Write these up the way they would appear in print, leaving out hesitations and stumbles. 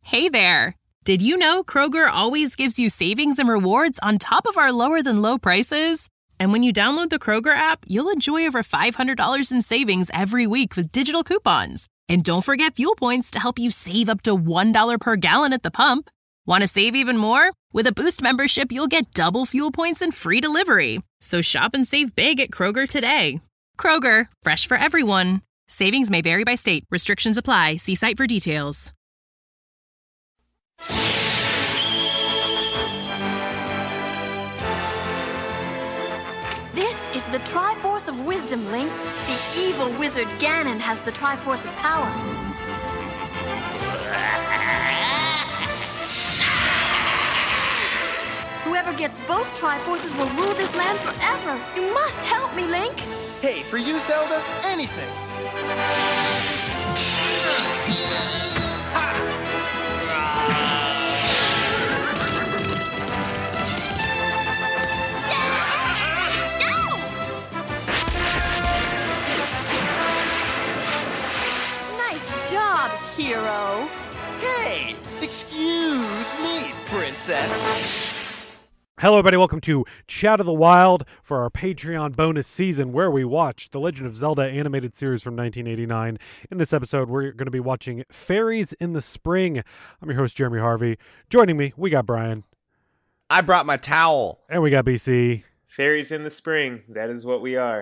Hey there! Did you know Kroger always gives you savings and rewards on top of our lower-than-low prices? And when you download the Kroger app, you'll enjoy over $500 in savings every week with digital coupons. And don't forget fuel points to help you save up to $1 per gallon at the pump. Want to save even more? With a Boost membership, you'll get double fuel points and free delivery. So shop and save big at Kroger today. Kroger, fresh for everyone. Savings may vary by state. Restrictions apply. See site for details. This is the Triforce of Wisdom, Link. The evil wizard Ganon has the Triforce of Power. Whoever gets both Triforces will rule this land forever. You must help me, Link. Hey, for you, Zelda, anything. Nice job, hero. Hey, excuse me, princess. Hello, everybody. Welcome to Chat of the Wild for our Patreon bonus season where we watch The Legend of Zelda animated series from 1989. In this episode, we're going to be watching Fairies in the Spring. I'm your host, Jeremy Harvey. Joining me, we got Brian. I brought my towel. And we got BC. Fairies in the spring. That is what we are.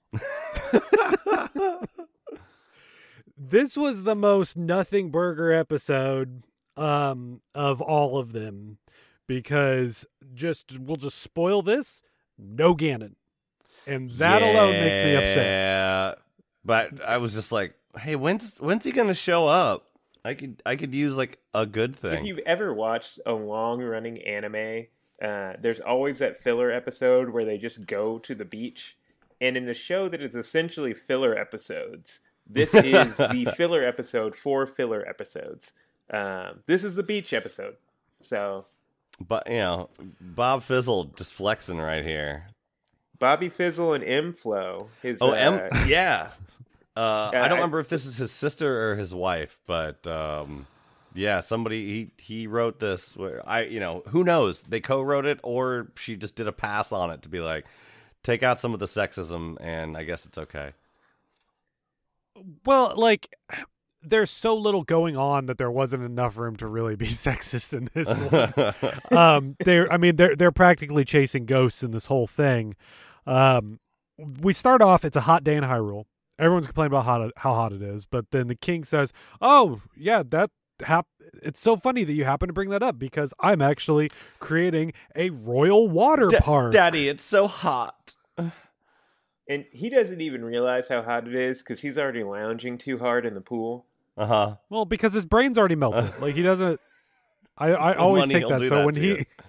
This was the most nothing burger episode of all of them. Because we'll just spoil this. No Ganon, and that alone makes me upset. Yeah, but I was just like, hey, when's he gonna show up? I could use like a good thing. If you've ever watched a long running anime, there's always that filler episode where they just go to the beach, and in a show that is essentially filler episodes, this is the filler episode for filler episodes. This is the beach episode, so. But, you know, Bob Fizzle just flexing right here. Bobby Fizzle and M-Flo. Yeah. I don't remember if this is his sister or his wife, but yeah, somebody, he wrote this. Where who knows? They co-wrote it, or she just did a pass on it to be like, take out some of the sexism, and I guess it's okay. Well, like, there's so little going on that there wasn't enough room to really be sexist in this one. They're practically chasing ghosts in this whole thing. We start off, it's a hot day in Hyrule. Everyone's complaining about how hot it is, but then the king says, "Oh, yeah, it's so funny that you happen to bring that up because I'm actually creating a royal water park." Daddy, it's so hot. And he doesn't even realize how hot it is because he's already lounging too hard in the pool. Uh-huh. Well, because his brain's already melted. Like, he doesn't... I always think that. So when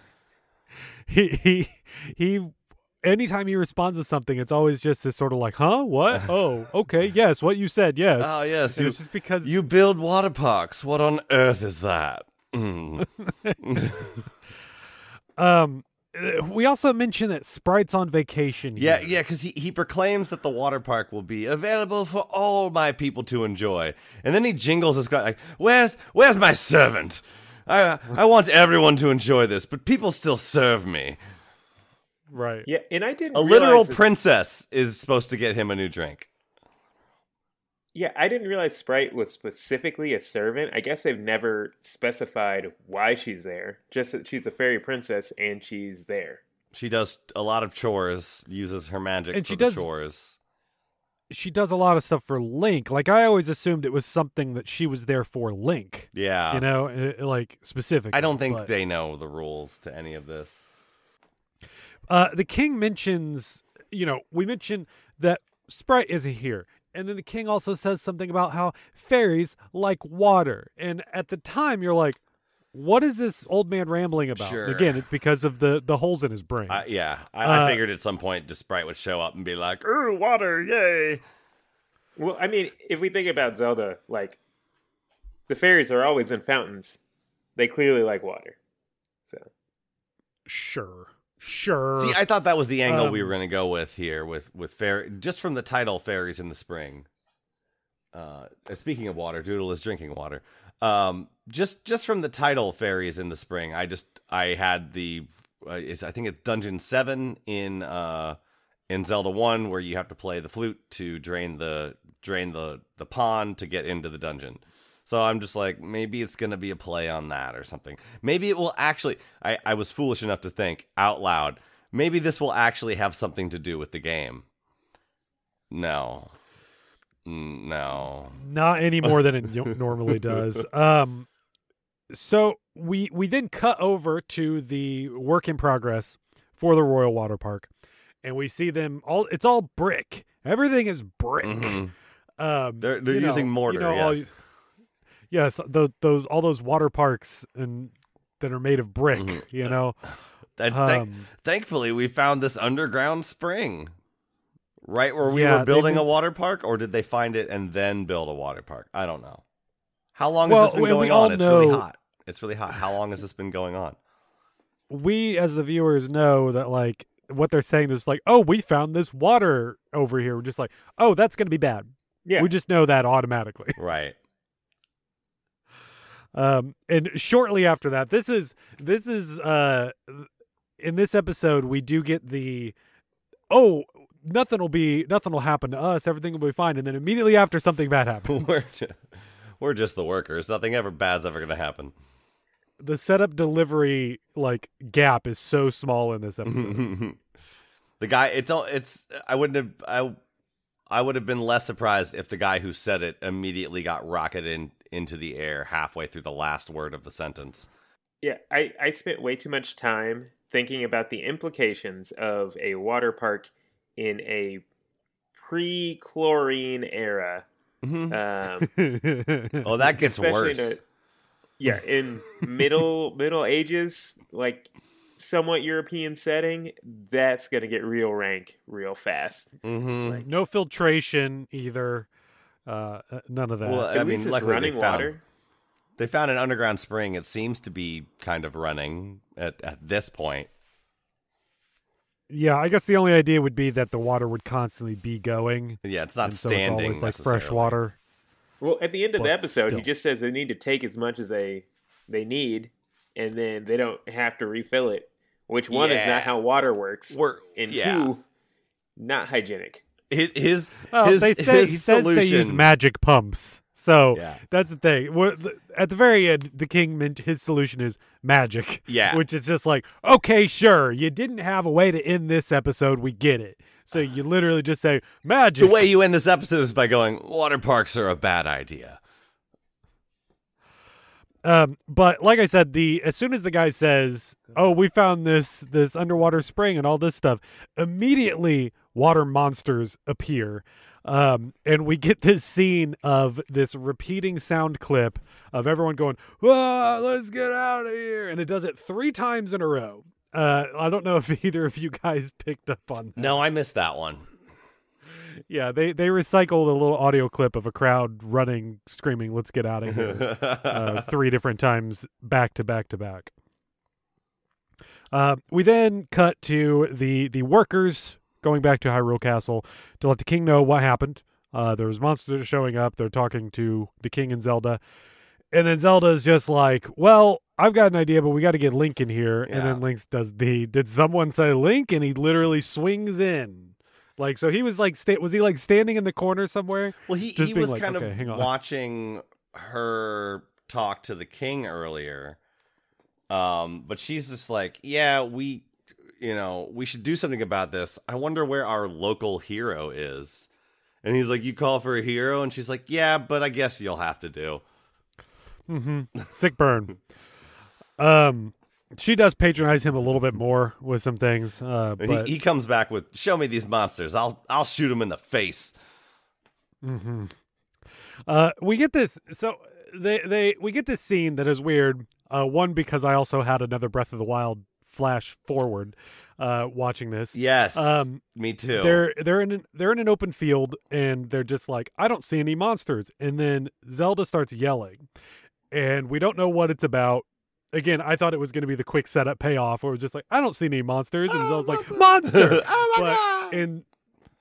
he anytime he responds to something, it's always just this sort of like, huh? What? Oh, okay. Yes, what you said, yes. Oh, yes. It's just because... You build water parks. What on earth is that? We also mentioned that Sprite's on vacation here. Yeah, because he proclaims that the water park will be available for all my people to enjoy. And then he jingles his guy like, where's my servant? I want everyone to enjoy this, but people still serve me. Right. Yeah, and I didn't A literal princess is supposed to get him a new drink. Yeah, I didn't realize Sprite was specifically a servant. I guess they've never specified why she's there. Just that she's a fairy princess and she's there. She does a lot of chores, uses her magic and for the chores. She does a lot of stuff for Link. Like, I always assumed it was something that she was there for Link. Yeah. You know, like, specifically. I don't think they know the rules to any of this. The king mentions, we mentioned that Sprite isn't here. And then the king also says something about how fairies like water. And at the time, you're like, what is this old man rambling about? Sure. Again, it's because of the holes in his brain. I figured at some point Sprite would show up and be like, ooh, water, yay. Well, I mean, if we think about Zelda, like, the fairies are always in fountains. They clearly like water. So, Sure. See, I thought that was the angle we were going to go with here, with just from the title, Fairies in the Spring. Speaking of water, Doodle is drinking water. Just from the title, Fairies in the Spring, I had the I think it's Dungeon 7 in Zelda 1, where you have to play the flute to drain the pond to get into the dungeon. So I'm just like, maybe it's going to be a play on that or something. Maybe it will actually, I was foolish enough to think out loud, maybe this will actually have something to do with the game. No. Not any more than it normally does. So we then cut over to the work in progress for the Royal Water Park, and we see them all. It's all brick. Everything is brick. Mm-hmm. They're using mortar. Yes, those all those water parks that are made of brick. Mm-hmm. Thankfully, we found this underground spring. Right where we were building a water park, or did they find it and then build a water park? I don't know. How long has this been going on? It's really hot. It's really hot. How long has this been going on? We, as the viewers, know that like what they're saying is like, oh, we found this water over here. We're just like, oh, that's going to be bad. Yeah. We just know that automatically. Right. And shortly after that, this is in this episode, we do get the, nothing will happen to us. Everything will be fine. And then immediately after, something bad happens. We're just the workers. Nothing ever bad's ever going to happen. The setup delivery like gap is so small in this episode. The guy, I would have been less surprised if the guy who said it immediately got rocketed into the air halfway through the last word of the sentence. Yeah, I spent way too much time thinking about the implications of a water park in a pre-chlorine era. Mm-hmm. Oh, that gets worse. In middle ages, like somewhat European setting, that's gonna get real rank real fast. Mm-hmm. Like, no filtration either. None of that. Well, I mean, luckily running water. They found an underground spring. It seems to be kind of running at this point. Yeah, I guess the only idea would be that the water would constantly be going. Yeah, it's not so standing. It's always like fresh water. Well, at the end of the episode, still. he just says they need to take as much as they need, and then they don't have to refill it. Which one is not how water works, and two, not hygienic. He says they use magic pumps. So that's the thing. At the very end, the king his solution is magic. Yeah, which is just like, okay, sure, you didn't have a way to end this episode. We get it. So you literally just say magic. The way you end this episode is by going, water parks are a bad idea. But like I said, as soon as the guy says, "Oh, we found this underwater spring and all this stuff," immediately water monsters appear. And we get this scene of this repeating sound clip of everyone going, "Whoa, let's get out of here!" And it does it 3 times in a row. I don't know if either of you guys picked up on that. No, I missed that one. Yeah, they recycled a little audio clip of a crowd running, screaming, "Let's get out of here," 3 different times back to back to back. We then cut to the workers going back to Hyrule Castle to let the king know what happened. There's monsters showing up. They're talking to the king and Zelda. And then Zelda's just like, well, I've got an idea, but we got to get Link in here. Yeah. And then Link does did someone say Link? And he literally swings in. Like, so he was like, was he like standing in the corner somewhere? Well, he was like, kind of watching her talk to the king earlier. But she's just like, yeah, we should do something about this. I wonder where our local hero is. And he's like, you call for a hero? And she's like, yeah, but I guess you'll have to do. Mm-hmm. Sick burn. She does patronize him a little bit more with some things. But he comes back with, show me these monsters. I'll shoot them in the face. Mm-hmm. We get this. So we get this scene that is weird. One, because I also had another Breath of the Wild flash forward watching this. Yes, me too. They're in an open field, and they're just like, I don't see any monsters. And then Zelda starts yelling, and we don't know what it's about. Again, I thought it was going to be the quick setup payoff, where it was just like, I don't see any monsters, and Zelda's like, monster! Oh my God!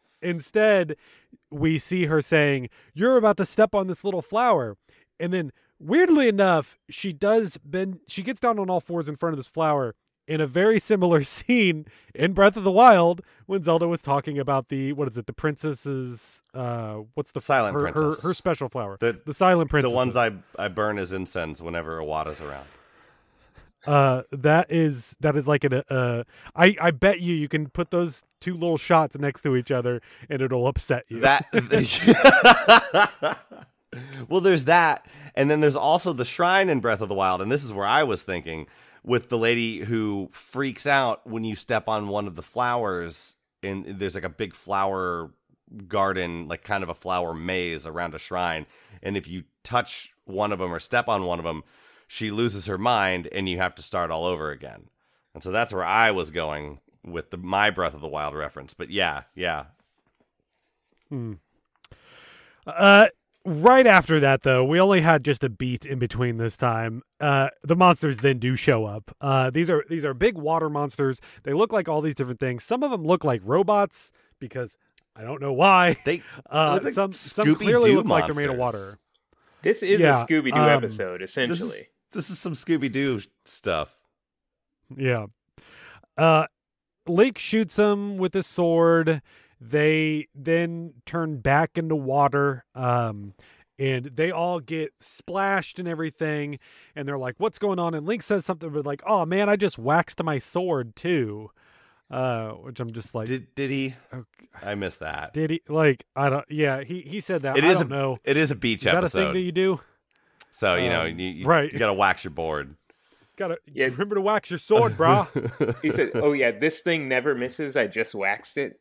Instead, we see her saying, you're about to step on this little flower. And then Weirdly enough, she gets down on all fours in front of this flower in a very similar scene in Breath of the Wild when Zelda was talking about the princess's what's the Silent princess. her special flower, The silent princess, the ones I burn as incense whenever Iwata's around. That is like I bet you can put those two little shots next to each other and it'll upset you. Well, there's that, and then there's also the shrine in Breath of the Wild, and this is where I was thinking, with the lady who freaks out when you step on one of the flowers, and there's like a big flower garden, like kind of a flower maze around a shrine, and if you touch one of them or step on one of them, she loses her mind, and you have to start all over again. And so that's where I was going with my Breath of the Wild reference. But yeah. Right after that, though, we only had just a beat in between this time. The monsters then do show up. These are big water monsters. They look like all these different things. Some of them look like robots because I don't know why. They look like some Scooby-Doo clearly look monsters. like they're made of water. This is a Scooby-Doo episode, essentially. This is some Scooby-Doo stuff. Yeah. Link shoots him with his sword. They then turn back into water, and they all get splashed and everything, and they're like, what's going on? And Link says something like, oh man, I just waxed my sword too. Which I'm just like, did he? Okay. I missed that. Did he? Like, I don't, yeah, he said that. I don't know. It is a beach episode. episode. Is that a thing that you do? So, you right. You gotta wax your board. Remember to wax your sword, brah. He said, oh yeah, this thing never misses. I just waxed it.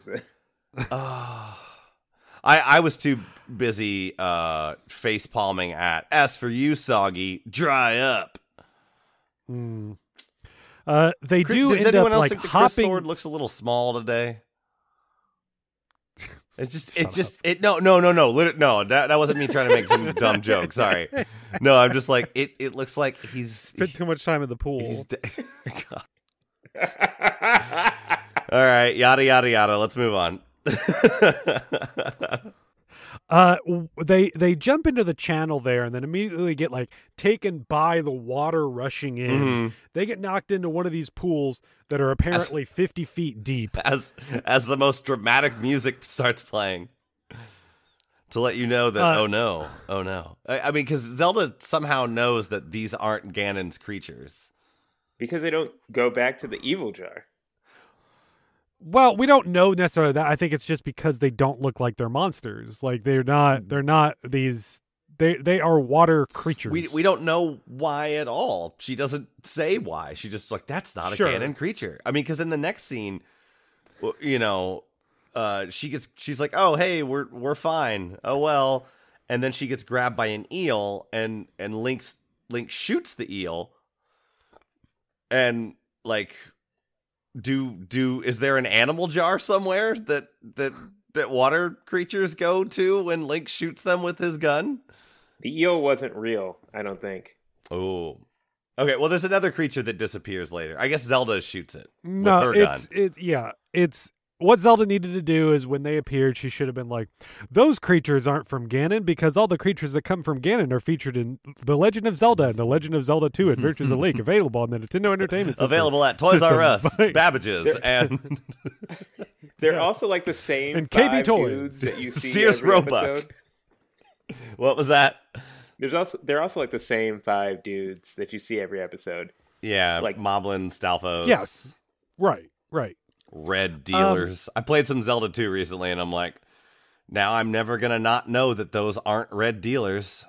I was too busy face palming at as for you, Soggy, dry up. They do. Does end anyone up, else like, think the hopping... Chris sword looks a little small today? No. That wasn't me trying to make some dumb joke. Sorry. No, I'm just like it looks like he's spent too much time in the pool. God. All right, yada yada yada. Let's move on. They jump into the channel there and then immediately get like taken by the water rushing in. Mm-hmm. They get knocked into one of these pools that are apparently 50 feet deep. As the most dramatic music starts playing to let you know that oh no. I mean, because Zelda somehow knows that these aren't Ganon's creatures because they don't go back to the evil jar. Well, we don't know necessarily that. I think it's just because they don't look like they're monsters. Like they're not these. They are water creatures. We don't know why at all. She doesn't say why. She just like, that's not a Ganon creature. I mean, because in the next scene, you know, she's like, oh hey, we're fine. Oh well, and then she gets grabbed by an eel, and Link shoots the eel, and like. Is there an animal jar somewhere that water creatures go to when Link shoots them with his gun? The eel wasn't real, I don't think. Oh. Okay, well there's another creature that disappears later. I guess Zelda shoots it with her gun. It's what Zelda needed to do is when they appeared, she should have been like, those creatures aren't from Ganon because all the creatures that come from Ganon are featured in The Legend of Zelda and The Legend of Zelda 2 Adventures of Link, available on the Nintendo Entertainment System. Available at Toys R Us, Babbage's, and... They're also like the same and 5 KB Toys. dudes that you see Sears every Roebuck. episode. What was that? They're also like the same 5 dudes that you see every episode. Yeah, like Moblin, Stalfos. Yes, right. Red dealers. I played some Zelda 2 recently, and I'm like, now I'm never gonna not know that those aren't red dealers.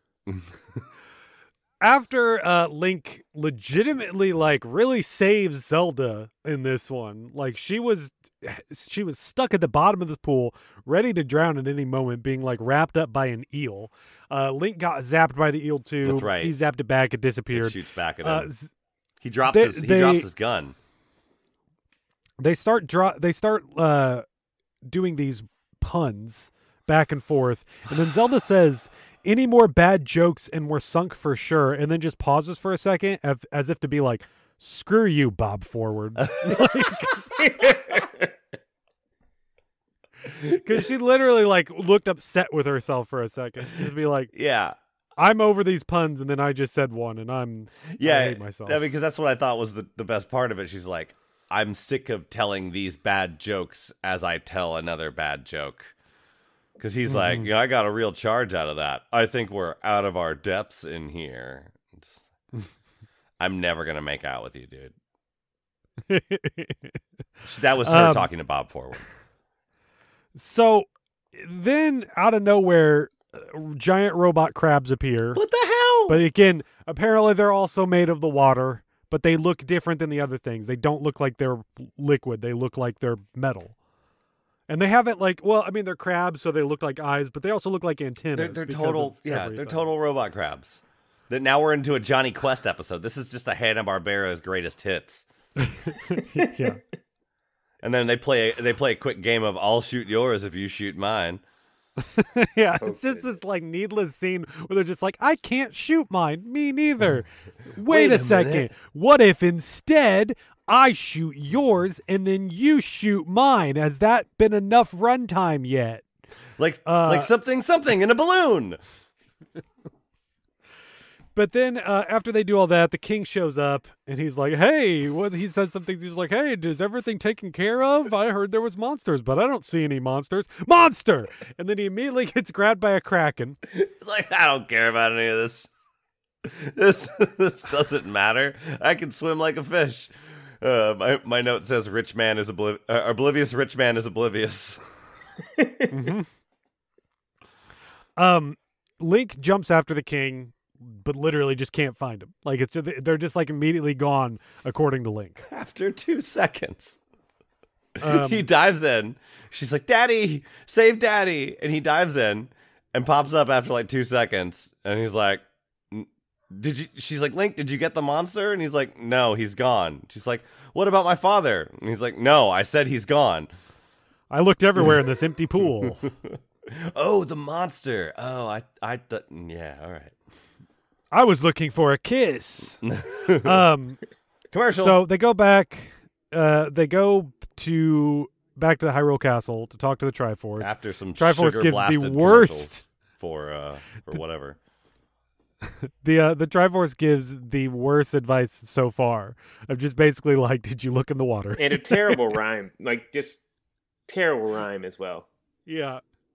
After Link legitimately like really saves Zelda in this one, like she was stuck at the bottom of this pool, ready to drown at any moment, being like wrapped up by an eel. Link got zapped by the eel too. That's right. He zapped it back. It disappeared. It shoots back at him. He drops his gun. They start doing these puns back and forth, and then Zelda says, "Any more bad jokes and we're sunk for sure," and then just pauses for a second as if to be like, "Screw you, Bob Forward." Because she literally like looked upset with herself for a second. She'd be like, "Yeah, I'm over these puns, and then I just said one, and I hate myself. Yeah, because that's what I thought was the best part of it. She's like, I'm sick of telling these bad jokes as I tell another bad joke. Because he's like, I got a real charge out of that. I think we're out of our depths in here. I'm never going to make out with you, dude. That was her talking to Bob Forward. So then, out of nowhere, giant robot crabs appear. What the hell? But again, apparently they're also made of the water, but they look different than the other things. They don't look like they're liquid. They look like they're metal. And they haven't they're crabs, so they look like eyes, but they also look like antennas. They're total, they're total robot crabs. Now we're into a Johnny Quest episode. This is just a Hanna-Barbera's greatest hits. Yeah. And then they play a quick game of I'll shoot yours if you shoot mine. Yeah, it's just this like needless scene where they're just like, I can't shoot mine. Me neither. Wait a second. minute. What if instead I shoot yours and then you shoot mine? Has that been enough runtime yet? Like something in a balloon. But then after they do all that, the king shows up and he's like, hey, he says something. He's like, hey, is everything taken care of? I heard there was monsters, but I don't see any monsters. Monster! And then he immediately gets grabbed by a kraken. Like, I don't care about any of this. This doesn't matter. I can swim like a fish. My note says oblivious rich man is oblivious. Link jumps after the king, but literally just can't find him. Like they're just like immediately gone, according to Link. After 2 seconds, he dives in. She's like, "Daddy, save Daddy!" And he dives in and pops up after like 2 seconds. And he's like, "Did you?" She's like, "Link, did you get the monster?" And he's like, "No, he's gone." She's like, "What about my father?" And he's like, "No, I said he's gone." I looked everywhere in this empty pool. Oh, the monster. Oh, I thought. Yeah, all right. I was looking for a kiss. Commercial. So they go back. They go back to the Hyrule Castle to talk to the Triforce. After some Triforce sugar gives blasted the worst for whatever. The Triforce gives the worst advice so far. Of just basically like, did you look in the water? And a terrible rhyme, like just terrible rhyme as well. Yeah.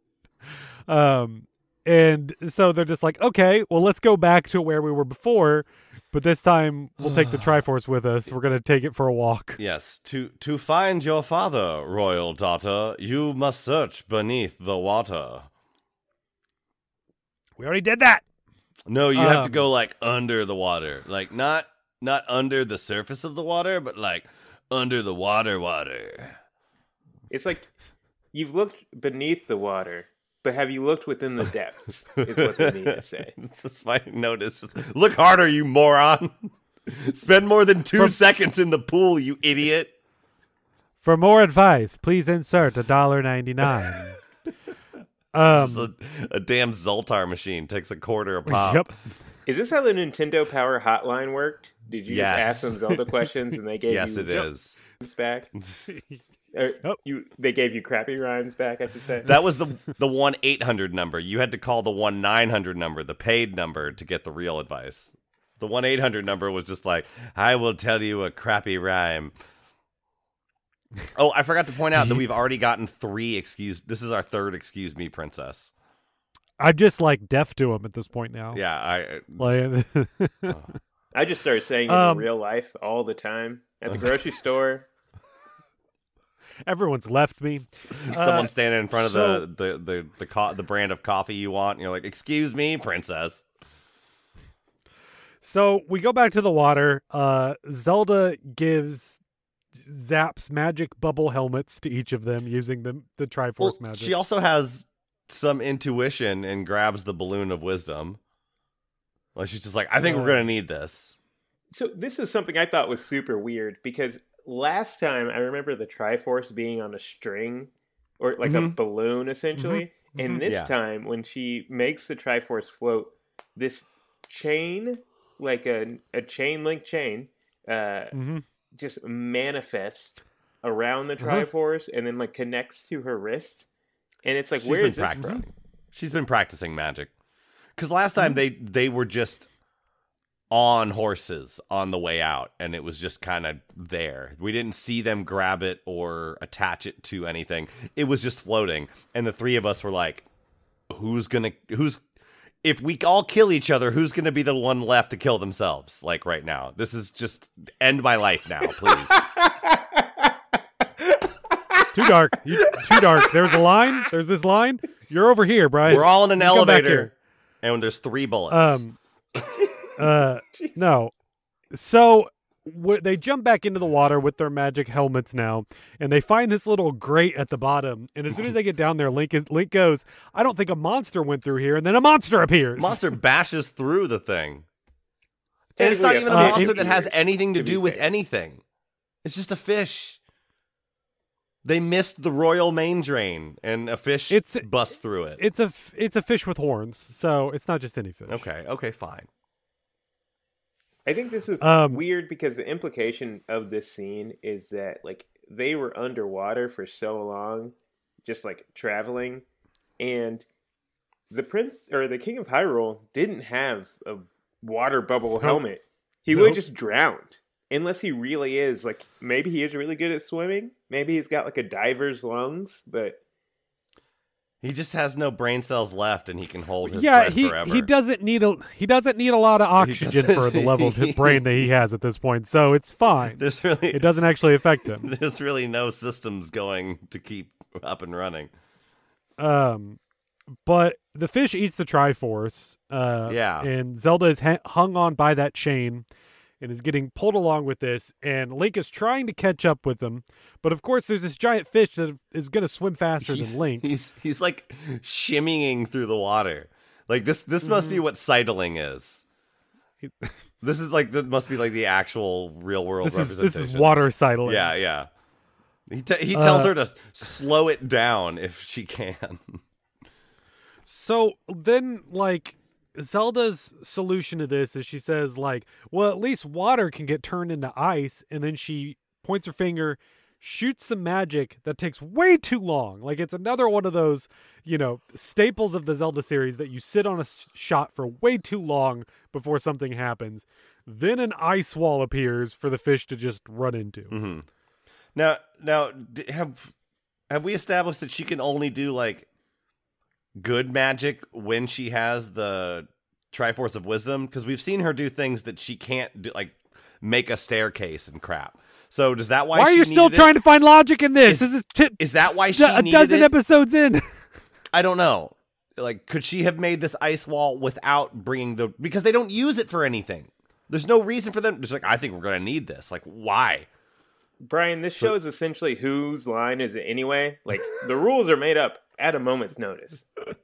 And so they're just like, okay, well, let's go back to where we were before, but this time we'll take the Triforce with us. We're going to take it for a walk. Yes, to find your father, royal daughter, you must search beneath the water. We already did that. No, you have to go like under the water, like not under the surface of the water, but like under the water. It's like you've looked beneath the water, but have you looked within the depths? Is what they need to say. This is my notice. Look harder, you moron. Spend more than 2 seconds in the pool, you idiot. For more advice, please insert $1.99. This is a damn Zoltar machine. Takes a quarter a pop. Yep. Is this how the Nintendo Power Hotline worked? Did you just ask them Zelda questions and they gave yes, you it is. back? They gave you crappy rhymes back, I should say. That was the 1-800 number. You had to call the 1-900 number, the paid number, to get the real advice. The 1-800 number was just like, I will tell you a crappy rhyme. Oh, I forgot to point out that we've already gotten 3 this is our 3rd excuse me, princess. I'm just like deaf to him at this point now. Yeah, I just started saying it in real life all the time. At the grocery store. Everyone's left me. Someone standing in front of the brand of coffee you want, and you're like, "Excuse me, princess." So we go back to the water. Zelda gives Zap's magic bubble helmets to each of them using the Triforce magic. She also has some intuition and grabs the balloon of wisdom. Like she's just like, I think we're gonna need this. So this is something I thought was super weird because last time I remember the Triforce being on a string or like a balloon essentially. And this time when she makes the Triforce float, this chain, like a chain link chain, just manifests around the Triforce and then like connects to her wrist. And it's like, where is this from? She's been practicing magic. Because last time they were just on horses on the way out, and it was just kind of there. We didn't see them grab it or attach it to anything. It was just floating, and the three of us were like, if we all kill each other, who's gonna be the one left to kill themselves? Like right now, this is just end my life now, please. Too dark. Too dark. There's a line. There's this line. You're over here, Brian. We're all in an You come back elevator, and there's 3 bullets. No. So they jump back into the water with their magic helmets now, and they find this little grate at the bottom. And as soon as they get down there, Link goes, "I don't think a monster went through here." And then a monster appears. Monster bashes through the thing, and it's not even a monster that has anything to do with anything. It's just a fish. They missed the royal main drain, and a fish busts through it. It's a fish with horns, so it's not just any fish. Okay, fine. I think this is weird because the implication of this scene is that like they were underwater for so long, just like traveling, and the prince or the king of Hyrule didn't have a water bubble helmet. He would have just drowned. Unless he really is, like, maybe he is really good at swimming. Maybe he's got, like, a diver's lungs, but... He just has no brain cells left, and he can hold his breath forever. He doesn't need a lot of oxygen for the level of his brain that he has at this point, so it's fine. It doesn't actually affect him. There's really no systems going to keep up and running. But the fish eats the Triforce. And Zelda is hung on by that chain and is getting pulled along with this, and Link is trying to catch up with them. But of course, there's this giant fish that is going to swim faster than Link. He's like shimmying through the water. Like this must be what sidling is. This is like must be like the actual real world representation. This is water sidling. Yeah. He tells her to slow it down if she can. So then, like, Zelda's solution to this is she says, like, well, at least water can get turned into ice, and then she points her finger, shoots some magic that takes way too long. Like, it's another one of those, staples of the Zelda series that you sit on a shot for way too long before something happens. Then an ice wall appears for the fish to just run into. Mm-hmm. Now, have we established that she can only do, like, good magic when she has the Triforce of Wisdom? Because we've seen her do things that she can't do, like make a staircase and crap. So does that why? Why are you still trying to find logic in this? Is that why she needed a dozen episodes in? I don't know. Like, could she have made this ice wall without bringing because they don't use it for anything? There's no reason for them. Just like, I think we're going to need this. Like, why? Brian, this show is essentially whose line is it anyway? Like, the rules are made up at a moment's notice.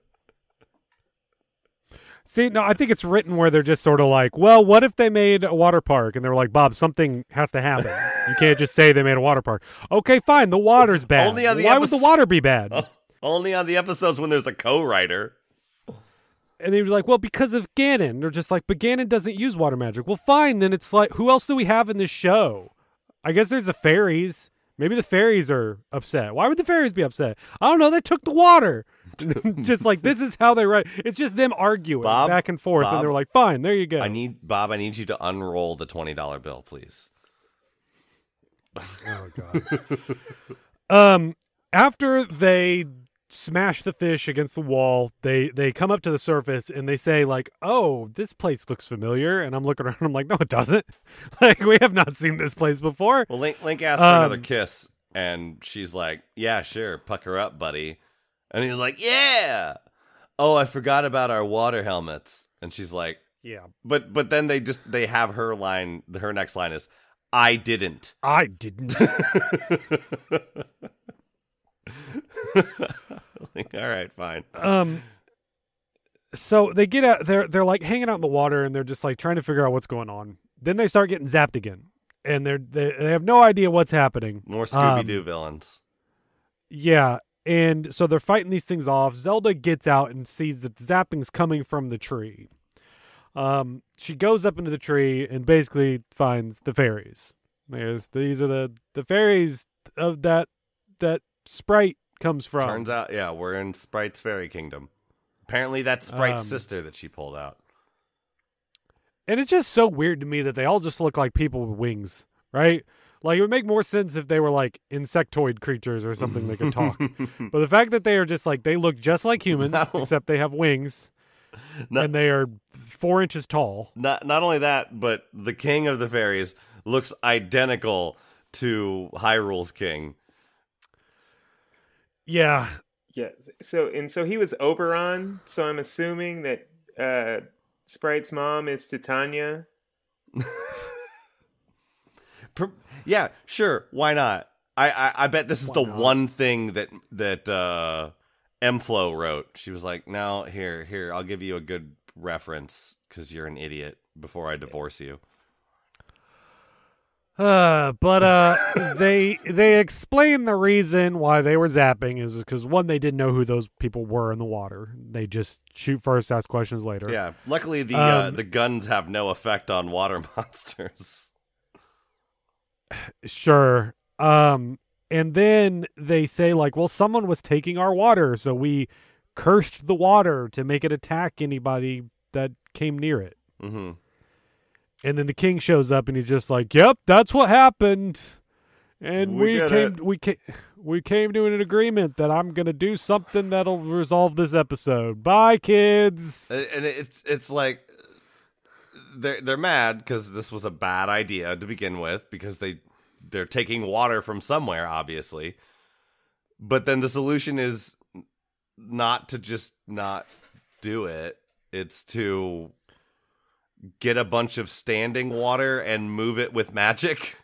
See, no, I think it's written where they're just sort of like, well, what if they made a water park? And they're like, Bob, something has to happen. You can't just say they made a water park. Okay, fine, the water's bad. Why would the water be bad? Only on the episodes when there's a co-writer. And they were like, well, because of Ganon. They're just like, but Ganon doesn't use water magic. Well, fine, then it's like, who else do we have in this show? I guess there's the fairies. Maybe the fairies are upset. Why would the fairies be upset? I don't know. They took the water. Just like, this is how they write. It's just them arguing back and forth. And they're like, fine, there you go. I need you to unroll the $20 bill, please. Oh, God. After they smash the fish against the wall, they come up to the surface and they say, like, oh, this place looks familiar. And I'm looking around, I'm like, no, it doesn't. Like, we have not seen this place before. Well, Link asked for another kiss, and she's like, yeah, sure, pucker up, buddy. And he's like, yeah. Oh, I forgot about our water helmets. And she's like, yeah. But then they have her line, her next line is, I didn't. I didn't. Like, all right, fine. So they get out. They're like hanging out in the water, and they're just like trying to figure out what's going on. Then they start getting zapped again, and they have no idea what's happening. More Scooby-Doo villains. Yeah, and so they're fighting these things off. Zelda gets out and sees that the zapping's coming from the tree. She goes up into the tree and basically finds the fairies. These are the fairies of that Sprite comes from. Turns out, yeah, we're in Sprite's fairy kingdom. Apparently that's Sprite's sister that she pulled out. And it's just so weird to me that they all just look like people with wings, right? Like, it would make more sense if they were, like, insectoid creatures or something that could talk. But the fact that they are just, like, they look just like humans, except they have wings, and they are 4 inches tall. Not only that, but the king of the fairies looks identical to Hyrule's king. Yeah. Yeah. So he was Oberon, so I'm assuming that Sprite's mom is Titania. Yeah, sure. Why not? I bet this is the one thing that Mflo wrote. She was like, "No, here, I'll give you a good reference because you're an idiot before I divorce you." But they explain the reason why they were zapping is because, one, they didn't know who those people were in the water. They just shoot first, ask questions later. Yeah. Luckily, the guns have no effect on water monsters. Sure. And then they say, like, well, someone was taking our water, so we cursed the water to make it attack anybody that came near it. Mm-hmm. And then the king shows up and he's just like, "Yep, that's what happened." And we came to an agreement that I'm going to do something that'll resolve this episode. Bye, kids. And it's like they're mad because this was a bad idea to begin with, because they're taking water from somewhere, obviously. But then the solution is not to just not do it. It's to get a bunch of standing water and move it with magic.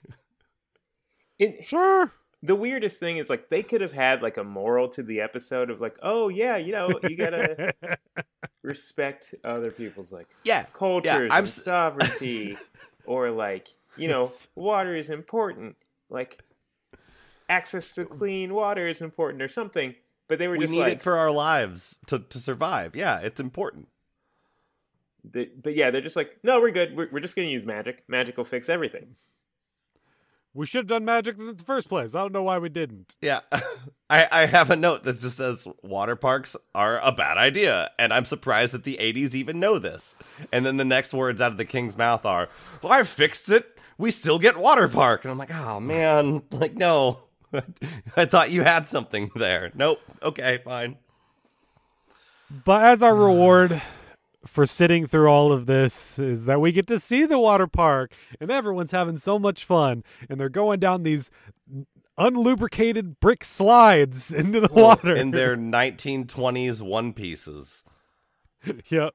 Sure. The weirdest thing is, like, they could have had, like, a moral to the episode of, like, oh, yeah, you gotta respect other people's, like, cultures and sovereignty. Or, like, water is important. Like, access to clean water is important or something. But they were just we need it for our lives to survive. Yeah, it's important. But yeah, they're just like, no, we're good. We're just going to use magic. Magic will fix everything. We should have done magic in the first place. I don't know why we didn't. Yeah. I have a note that just says water parks are a bad idea. And I'm surprised that the 80s even know this. And then the next words out of the king's mouth are, well, I fixed it. We still get water park. And I'm like, oh, man. Like, no. I thought you had something there. Nope. Okay, fine. But as our reward for sitting through all of this is that we get to see the water park, and everyone's having so much fun, and they're going down these unlubricated brick slides into the water in their 1920s one pieces. Yep.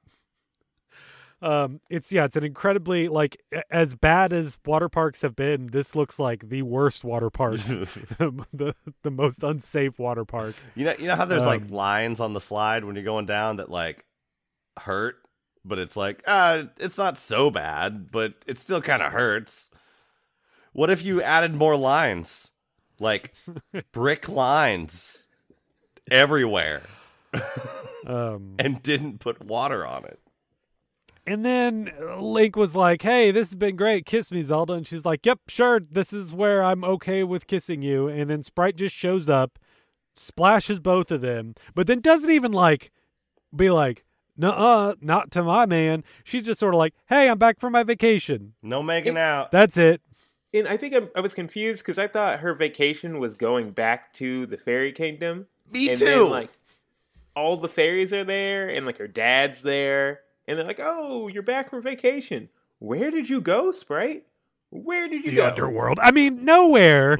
It's an incredibly, like, as bad as water parks have been, this looks like the worst water park, the most unsafe water park. You know how there's like lines on the slide when you're going down that like hurt, but it's like, it's not so bad, but it still kind of hurts. What if you added more lines, like brick lines everywhere, and didn't put water on it? And then Link was like, "Hey, this has been great. Kiss me, Zelda." And she's like, "Yep, sure. This is where I'm okay with kissing you." And then Sprite just shows up, splashes both of them, but then doesn't even like be like, "Nuh-uh, not to my man." She's just sort of like, "Hey, I'm back from my vacation. No making out." That's it. And I think I was confused because I thought her vacation was going back to the fairy kingdom. Me and too. Then, like, all the fairies are there, and like her dad's there. And they're like, "Oh, you're back from vacation. Where did you go, Sprite? Where did you go?" The underworld. I mean, nowhere.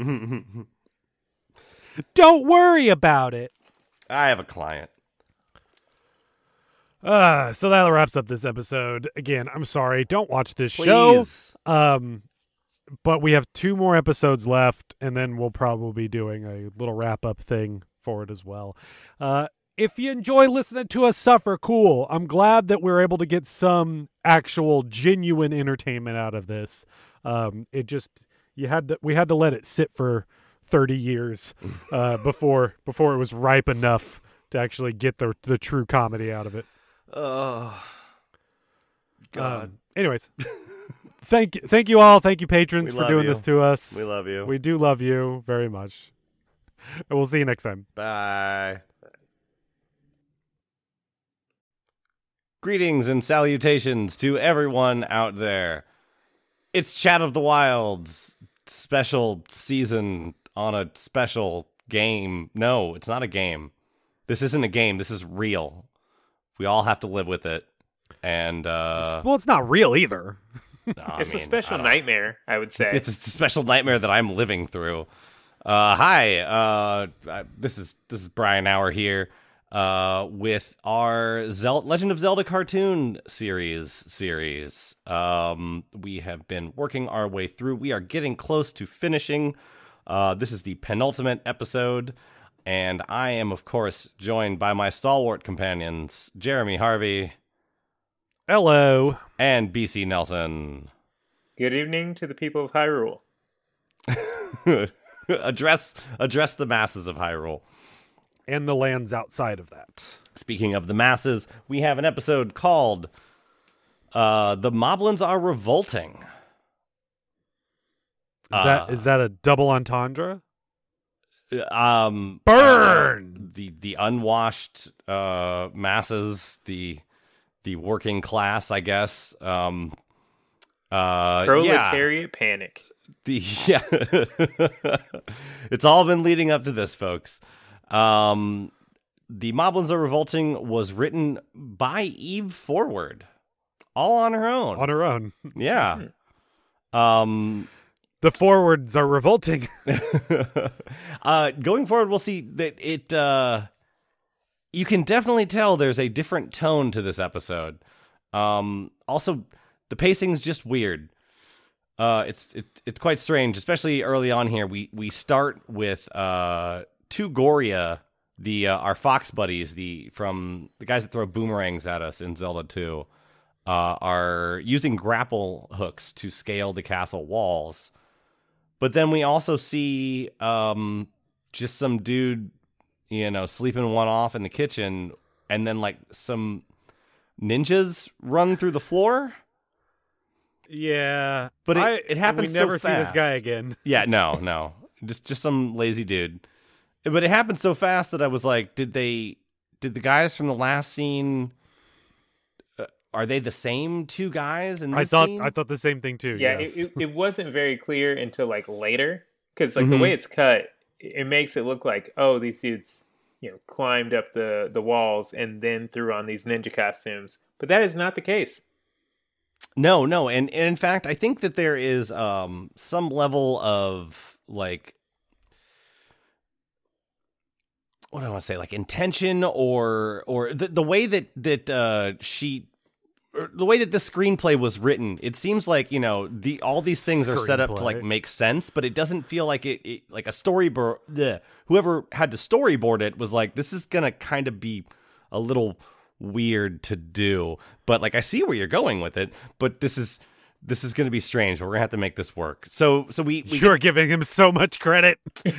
Don't worry about it. I have a client. So that wraps up this episode. Again, I'm sorry. Don't watch this Please. show. But we have 2 more episodes left, and then we'll probably be doing a little wrap-up thing for it as well. If you enjoy listening to us suffer, cool. I'm glad that we're able to get some actual genuine entertainment out of this. We had to let it sit for 30 years before it was ripe enough to actually get the true comedy out of it. Oh, God. Anyways, thank you all. Thank you, patrons, for doing this to us. We love you. We do love you very much. And we'll see you next time. Bye. Greetings and salutations to everyone out there. It's Chat of the Wilds special season on a special game. No, it's not a game. This isn't a game. This is real. We all have to live with it. And it's not real either. It's a special nightmare, I would say. It's a special nightmare that I'm living through. Hi, this is Brian Hour here with our Legend of Zelda cartoon series. We have been working our way through. We are getting close to finishing. This is the penultimate episode, and I am, of course, joined by my stalwart companions, Jeremy Harvey. Hello. And BC Nelson. Good evening to the people of Hyrule. Address the masses of Hyrule. And the lands outside of that. Speaking of the masses, we have an episode called The Moblins Are Revolting. Is that a double entendre? Burn! The unwashed masses, the working class, I guess. Proletariat panic. It's all been leading up to this, folks. The Moblins Are Revolting was written by Eve Forward, all on her own. On her own. Yeah. The forwards are revolting. Going forward, we'll see that it. You can definitely tell there's a different tone to this episode. Also, the pacing's just weird. It's quite strange, especially early on here. We start with two Goria, our fox buddies, from the guys that throw boomerangs at us in Zelda 2, are using grapple hooks to scale the castle walls. But then we also see just some dude, sleeping one off in the kitchen, and then like some ninjas run through the floor. Yeah, but it happens. We never so see fast. this guy again. Yeah, no, just some lazy dude. But it happened so fast that I was like, did the guys from the last scene? Are they the same two guys in this scene? I thought the same thing too. Yeah, yes. it wasn't very clear until like later, because like the way it's cut, it makes it look like, oh, these dudes climbed up the walls and then threw on these ninja costumes, but that is not the case. No, and in fact, I think that there is some level of like, what do I want to say, like intention or the way that the way that the screenplay was written. It seems like all these things are set up to like make sense, but it doesn't feel like it like a storyboard. Whoever had to storyboard it was like, this is gonna kind of be a little weird to do, but like I see where you're going with it, but this is going to be strange, but we're gonna have to make this work. So you're giving him so much credit.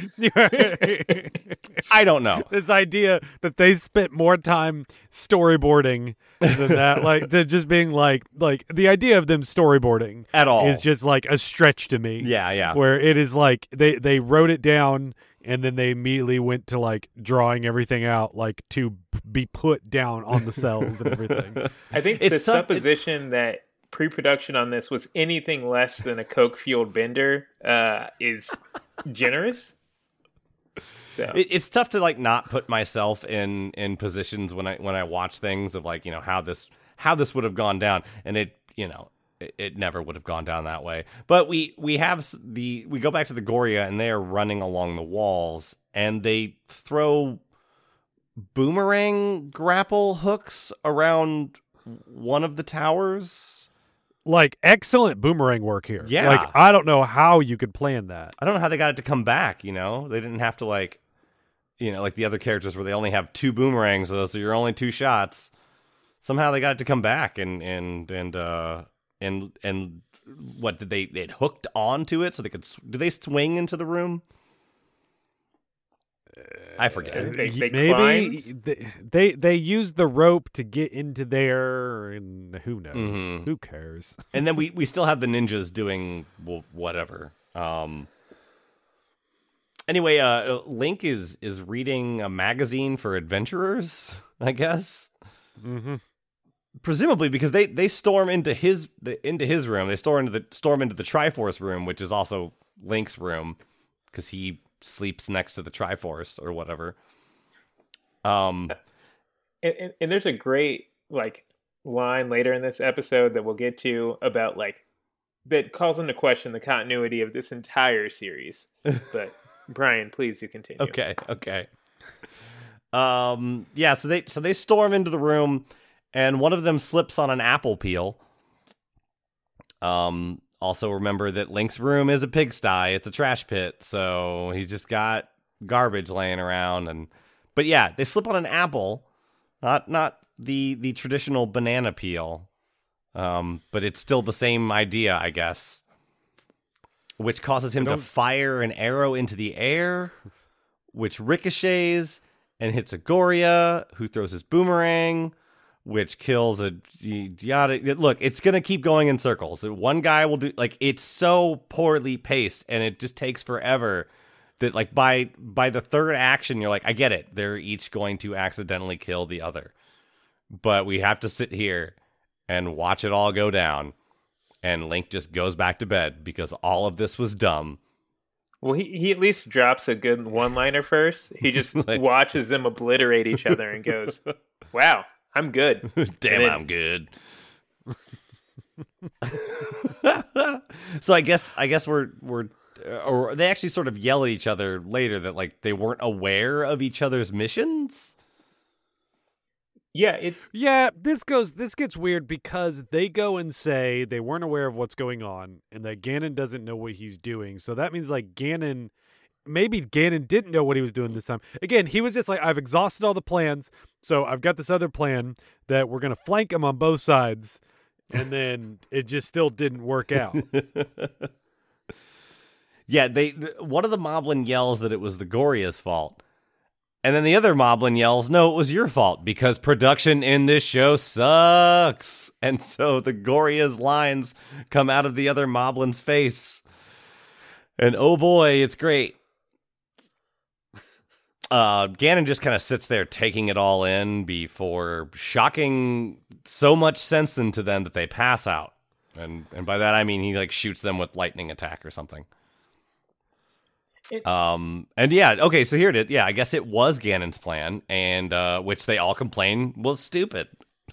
I don't know, this idea that they spent more time storyboarding than that, like to just being like the idea of them storyboarding at all is just like a stretch to me. Yeah, where it is like they wrote it down and then they immediately went to like drawing everything out, like to be put down on the cells and everything. I think the supposition that pre-production on this was anything less than a coke-fueled bender is generous. So it's tough to like not put myself in positions when I watch things of like how this would have gone down, and it never would have gone down that way. But we go back to the Goria, and they are running along the walls, and they throw boomerang grapple hooks around one of the towers. Like, excellent boomerang work here. Yeah. Like, I don't know how you could plan that. I don't know how they got it to come back, They didn't have to like the other characters where they only have two boomerangs, so you're only two shots. Somehow they got it to come back, and what did it hooked onto it so they could? Do they swing into the room? I forget. Maybe they used the rope to get into there, and who knows? Mm-hmm. Who cares? And then we still have the ninjas doing whatever. Anyway, Link is reading a magazine for adventurers, I guess. Mm-hmm. presumably because they storm into his room. They storm into the Triforce room, which is also Link's room because he sleeps next to the Triforce or whatever. And there's a great like line later in this episode that we'll get to about like that calls into question the continuity of this entire series. But Brian, please do continue. Okay. Yeah, so they storm into the room, and one of them slips on an apple peel. Also remember that Link's room is a pigsty; it's a trash pit, so he's just got garbage laying around. But yeah, they slip on an apple, not the traditional banana peel, but it's still the same idea, I guess. Which causes him to fire an arrow into the air, which ricochets and hits Agoria, who throws his boomerang, which kills a yada. Look, it's going to keep going in circles. One guy will do, like, it's so poorly paced, and it just takes forever that, like, by the third action, you're like, I get it. They're each going to accidentally kill the other. But we have to sit here and watch it all go down. And Link just goes back to bed because all of this was dumb. Well, he at least drops a good one-liner first. He just watches them obliterate each other and goes, wow, I'm good. Damn, I'm good. So I guess we're or they actually sort of yell at each other later that like they weren't aware of each other's missions. Yeah, this gets weird because they go and say they weren't aware of what's going on and that Ganon doesn't know what he's doing. So that means like maybe Ganon didn't know what he was doing this time. Again, he was just like, I've exhausted all the plans, so I've got this other plan that we're going to flank him on both sides, and then it just still didn't work out. Yeah, one of the Moblin yells that it was the Goria's fault. And then the other Moblin yells, no, it was your fault because production in this show sucks. And so the Goria's lines come out of the other Moblin's face. And oh boy, it's great. Ganon just kind of sits there taking it all in before shocking so much sense into them that they pass out. And by that I mean he like shoots them with lightning attack or something. And yeah, okay, so here it is. Yeah, I guess it was Ganon's plan, and which they all complain was stupid.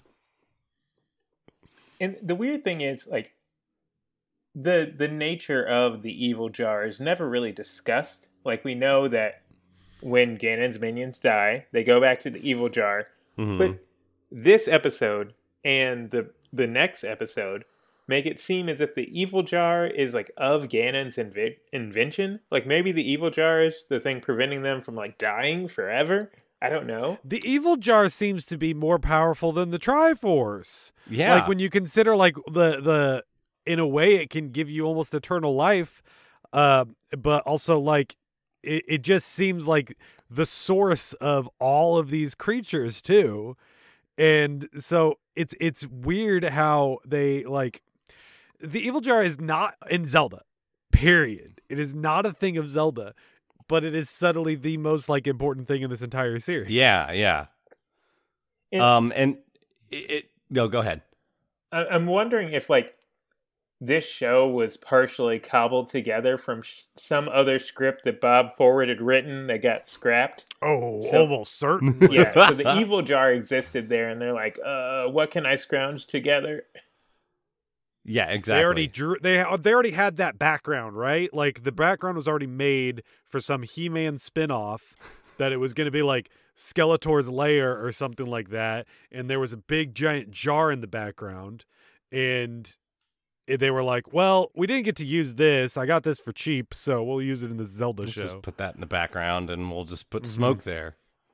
And the weird thing is, like, the nature of the evil jar is never really discussed. Like, we know that when Ganon's minions die, they go back to the evil jar. Mm-hmm. But this episode and the next episode make it seem as if the evil jar is like of Ganon's invention. Like maybe the evil jar is the thing preventing them from like dying forever. I don't know. The evil jar seems to be more powerful than the Triforce. Yeah. Like when you consider like the in a way it can give you almost eternal life. But also like it just seems like the source of all of these creatures too. And so it's weird how they like the evil jar is not in Zelda, period. It is not a thing of Zelda, but it is subtly the most like important thing in this entire series. Yeah. And no, go ahead. I'm wondering if like this show was partially cobbled together from some other script that Bob Forward had written that got scrapped. Almost certain. Yeah, so the evil jar existed there, and they're like, what can I scrounge together? Yeah, exactly. They already had that background, right? Like the background was already made for some He-Man spinoff that it was going to be like Skeletor's lair or something like that, and there was a big giant jar in the background, and they were like, "Well, we didn't get to use this. I got this for cheap, so we'll use it in the Zelda show. Just put that in the background, and we'll just put smoke there."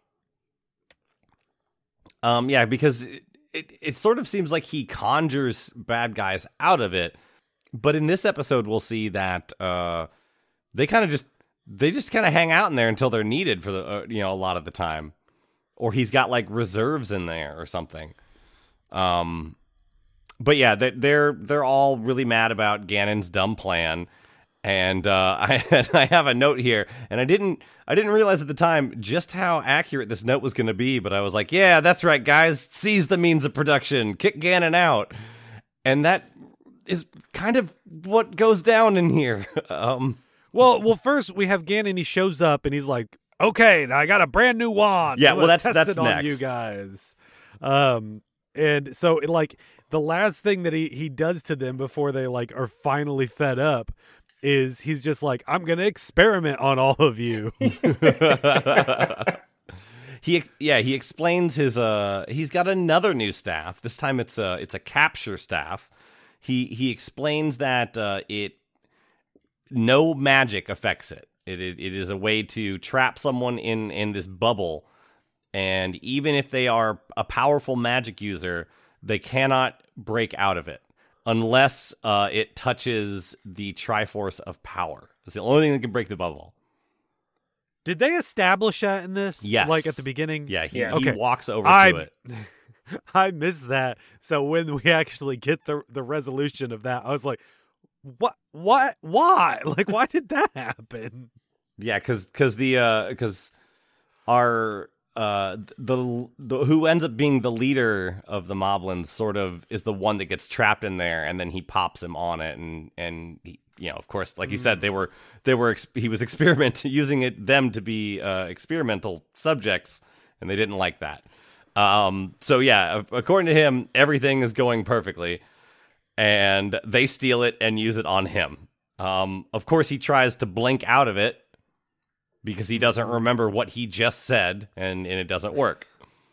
Yeah, because it sort of seems like he conjures bad guys out of it, but in this episode we'll see that they just kind of hang out in there until they're needed for the a lot of the time, or he's got like reserves in there or something. But yeah, they're all really mad about Ganon's dumb plan, And I have a note here, and I didn't realize at the time just how accurate this note was going to be, but I was like, yeah, that's right, guys. Seize the means of production. Kick Ganon out. And that is kind of what goes down in here. Well, first we have Ganon. He shows up, and he's like, okay, now I got a brand new wand. Yeah, I'm well, gonna that's test it on next. you guys. And so, the last thing that he does to them before they, are finally fed up is he's just like, I'm going to experiment on all of you. He explains his he's got another new staff. This time it's a capture staff. He explains that no magic affects it. It is a way to trap someone in this bubble, and even if they are a powerful magic user, they cannot break out of it unless it touches the Triforce of Power. It's the only thing that can break the bubble. Did they establish that in this? Yes. Like at the beginning? Yeah, he Okay. walks over to it. I missed that. So when we actually get the resolution of that, I was like, what? Why? Like, why did that happen? Yeah, because our the who ends up being the leader of the Moblins sort of is the one that gets trapped in there, and then he pops him on it, and he, of course, like you said, he was using them to be experimental subjects, and they didn't like that. So yeah, according to him, everything is going perfectly, and they steal it and use it on him. Of course, he tries to blink out of it because he doesn't remember what he just said, and it doesn't work.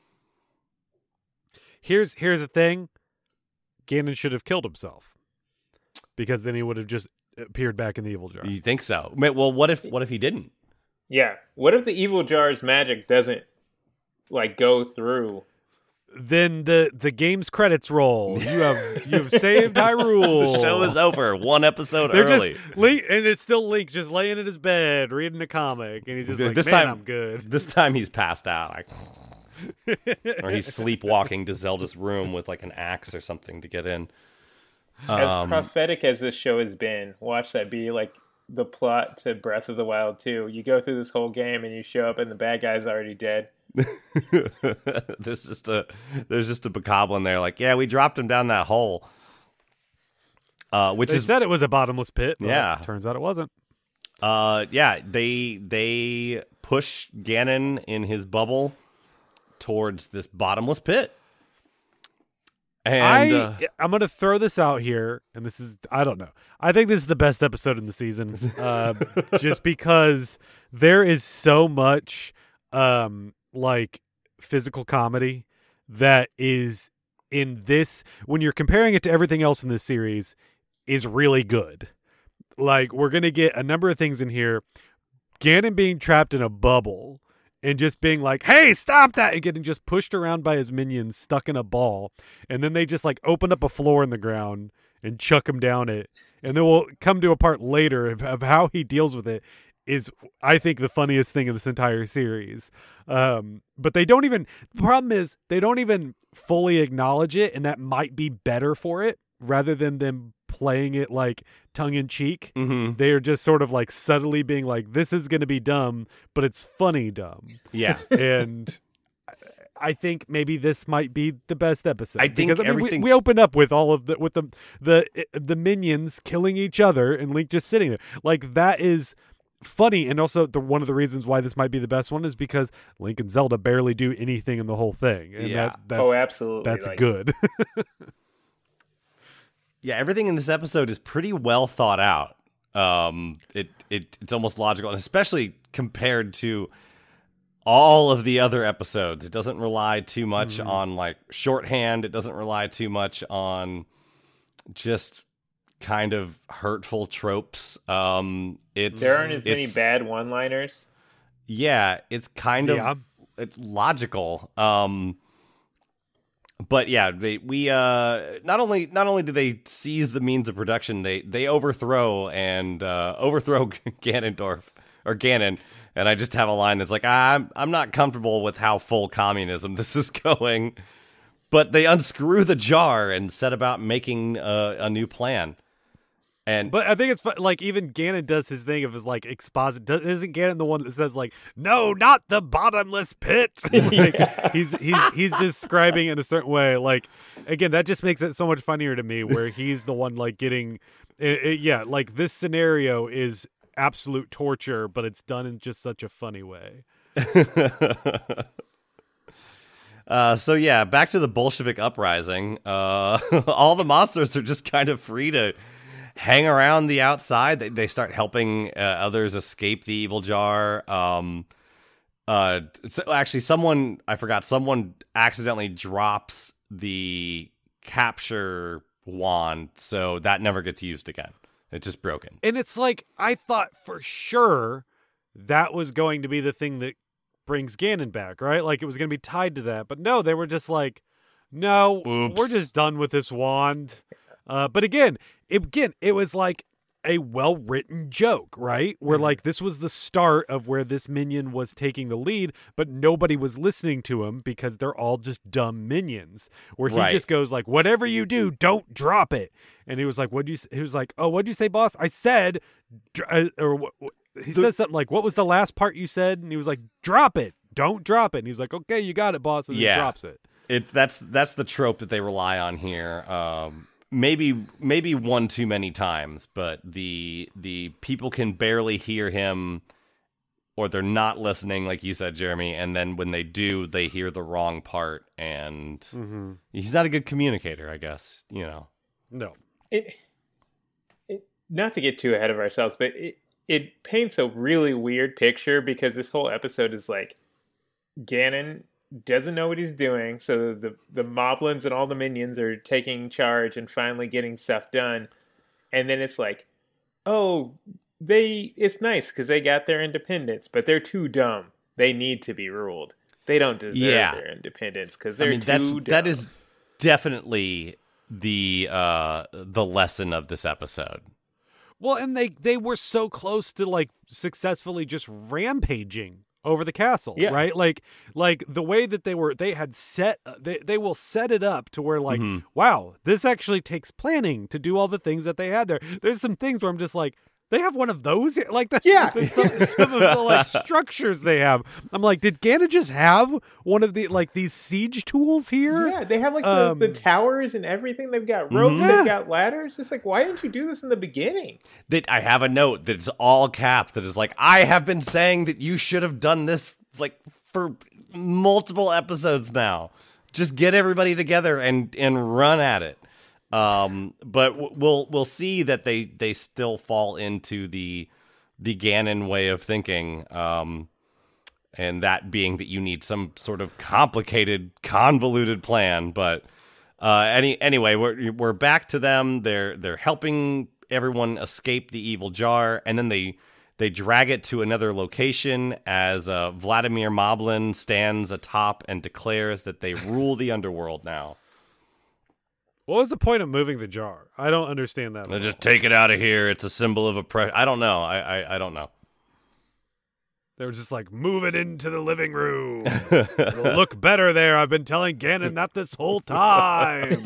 Here's the thing. Ganon should have killed himself, because then he would have just appeared back in the evil jar. You think so? Well, what if he didn't? Yeah. What if the evil jar's magic doesn't go through? Then the game's credits roll. You have saved Hyrule. The show is over. One episode They're early. just and it's still Link just laying in his bed reading a comic, and he's just like, This man, time- I'm good. This time he's passed out. Or he's sleepwalking to Zelda's room with an axe or something to get in. As prophetic as this show has been, watch that be the plot to Breath of the Wild 2. You go through this whole game and you show up and the bad guy's already dead. There's just a bokoblin there. Yeah, we dropped him down that hole. Which They said it was a bottomless pit. But Yeah. turns out it wasn't. Yeah, they push Ganon in his bubble towards this bottomless pit. And I'm going to throw this out here, and this is, I don't know. I think this is the best episode in the season, just because there is so much, physical comedy that is in this, when you're comparing it to everything else in this series, is really good. We're going to get a number of things in here. Ganon being trapped in a bubble and just being like, hey, stop that, and getting just pushed around by his minions, stuck in a ball. And then they just open up a floor in the ground and chuck him down it. And then we'll come to a part later of how he deals with it is, I think, the funniest thing in this entire series. But they don't even, the problem is they don't even fully acknowledge it, and that might be better for it rather than them playing it tongue-in-cheek. Mhm. They're just sort of subtly being this is going to be dumb, but it's funny dumb. yeah. And I think maybe this might be the best episode. I think because everything's- we open up with all of the minions killing each other and Link just sitting there. That is funny, and also one of the reasons why this might be the best one is because Link and Zelda barely do anything in the whole thing. And Yeah. that's, Absolutely. that's good. Yeah, everything in this episode is pretty well thought out. It's almost logical, and especially compared to all of the other episodes. It doesn't rely too much on shorthand. It doesn't rely too much on just kind of hurtful tropes. There aren't as many bad one-liners. Yeah, it's kind of it's logical. But yeah, we not only do they seize the means of production, they overthrow Ganon, and I just have a line that's I'm not comfortable with how full communism this is going, but they unscrew the jar and set about making a new plan. But I think it's fun, like even Ganon does his thing of his like exposit. Isn't Ganon the one that says like, "No, not the bottomless pit"? Like, he's describing in a certain way. Like again, that just makes it so much funnier to me, where he's the one like getting, yeah, like this scenario is absolute torture, but it's done in just such a funny way. So yeah, back to the Bolshevik uprising. All the monsters are just kind of free to hang around the outside. They start helping others escape the evil jar. So actually, someone accidentally drops the capture wand, so that never gets used again. It's just broken. And it's like, I thought for sure that was going to be the thing that brings Ganon back, right? Like it was going to be tied to that. But no, they were just like, no, Oops. We're just done with this wand. But again, it was like a well-written joke, right? Where like this was the start of where this minion was taking the lead, but nobody was listening to him because they're all just dumb minions. Where he just goes like, "Whatever you do, don't drop it." And he was like, he was like, "Oh, what'd you say, boss?" I said, he says something like, "What was the last part you said?" And he was like, "Drop it, don't drop it." And he's like, "Okay, you got it, boss." And then drops it. That's the trope that they rely on here. Maybe one too many times, but the people can barely hear him, or they're not listening, like you said, Jeremy. And then when they do, they hear the wrong part, and he's not a good communicator, I guess. You know, no. Not to get too ahead of ourselves, but it paints a really weird picture, because this whole episode is like Ganon doesn't know what he's doing, so the moblins and all the minions are taking charge and finally getting stuff done, and then it's like, oh, it's nice because they got their independence, but they're too dumb. They need to be ruled. They don't deserve their independence because they're too dumb. That is definitely the lesson of this episode. Well, and they were so close to like successfully just rampaging over the castle, right? Like the way that they had set, they will set it up to where like, wow, this actually takes planning to do all the things that they had there. There's some things where I'm just like, they have one of those, like that. Yeah, some of the like structures they have. I'm like, did Ganon just have one of the like these siege tools here? Yeah, they have like the towers and everything. They've got ropes, they've got ladders. It's like, why didn't you do this in the beginning? I have a note that's all caps that is like, I have been saying that you should have done this like for multiple episodes now. Just get everybody together and run at it. But we'll see that they still fall into the Ganon way of thinking, and that being that you need some sort of complicated, convoluted plan. But anyway, we're back to them. They're helping everyone escape the evil jar, and then they drag it to another location as Vladimir Moblin stands atop and declares that they rule the underworld now. What was the point of moving the jar? I don't understand that. Just take it out of here. It's a symbol of oppression. I don't know. I don't know. They were just like, move it into the living room. It'll look better there. I've been telling Ganon that this whole time.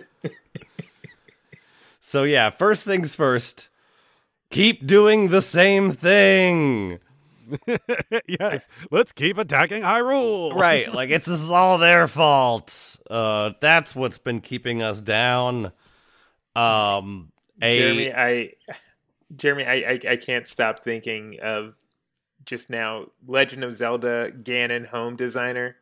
So yeah, first things first. Keep doing the same thing. Yes, let's keep attacking Hyrule. Right, like this is all their fault. That's what's been keeping us down. Jeremy, I can't stop thinking of just now Legend of Zelda Ganon home designer.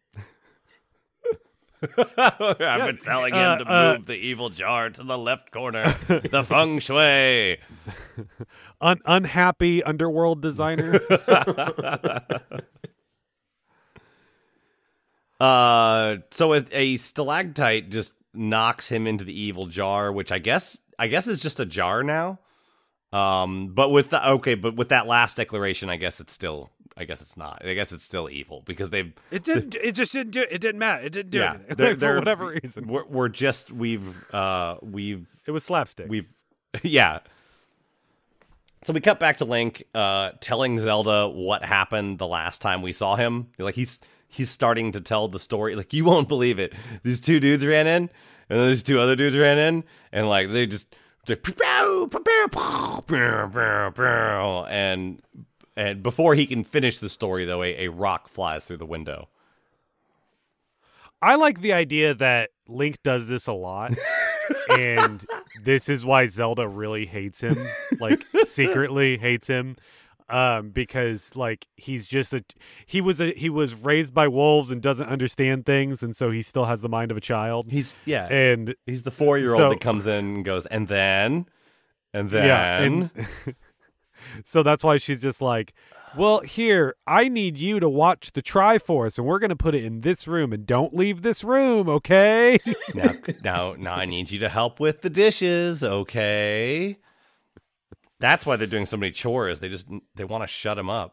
I've been telling him to move the evil jar to the left corner. The feng shui. Unhappy underworld designer. So a stalactite just knocks him into the evil jar, which I guess is just a jar now. But with that last declaration, I guess it's not. I guess it's still evil because it just didn't do it. It didn't matter. It didn't do it for whatever reason. It was slapstick. So we cut back to Link telling Zelda what happened the last time we saw him. Like he's starting to tell the story. Like, you won't believe it. These two dudes ran in, and then these two other dudes ran in, and like they just and before he can finish the story, though, a rock flies through the window. I like the idea that Link does this a lot, and this is why Zelda really hates him, like secretly hates him, because like he was raised by wolves and doesn't understand things, and so he still has the mind of a child. He's the 4-year-old that comes in and goes, and then. So that's why she's just like, well, here, I need you to watch the Triforce, and we're going to put it in this room, and don't leave this room, okay? Now, I need you to help with the dishes, okay? That's why they're doing so many chores. They want to shut him up.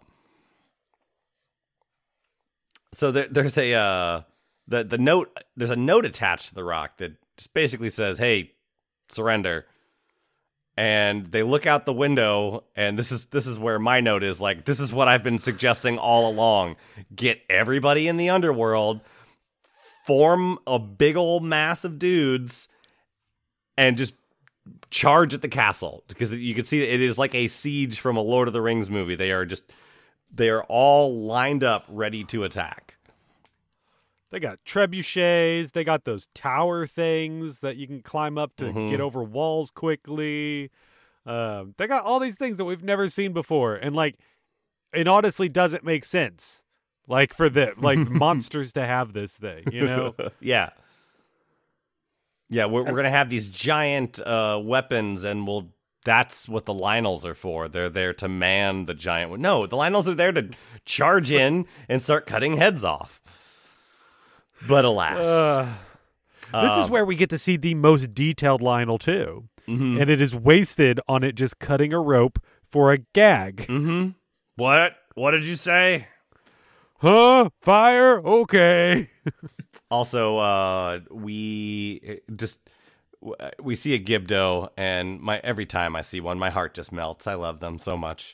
So there's a note. There's a note attached to the rock that just basically says, "Hey, surrender." And they look out the window, and this is where my note is, like, this is what I've been suggesting all along. Get everybody in the underworld, form a big old mass of dudes, and just charge at the castle. Because you can see it is like a siege from a Lord of the Rings movie. They are all lined up, ready to attack. They got trebuchets. They got those tower things that you can climb up to get over walls quickly. They got all these things that we've never seen before, and like, it honestly doesn't make sense. Like for the monsters to have this thing, you know? Yeah. We're gonna have these giant weapons, and that's what the Lynels are for. They're there to man the giant. No, the Lynels are there to charge in and start cutting heads off. But alas. This is where we get to see the most detailed Lynel, too. Mm-hmm. And it is wasted on it just cutting a rope for a gag. Mm-hmm. What? What did you say? Huh? Fire? Okay. Also, we see a Gibdo, and every time I see one, my heart just melts. I love them so much.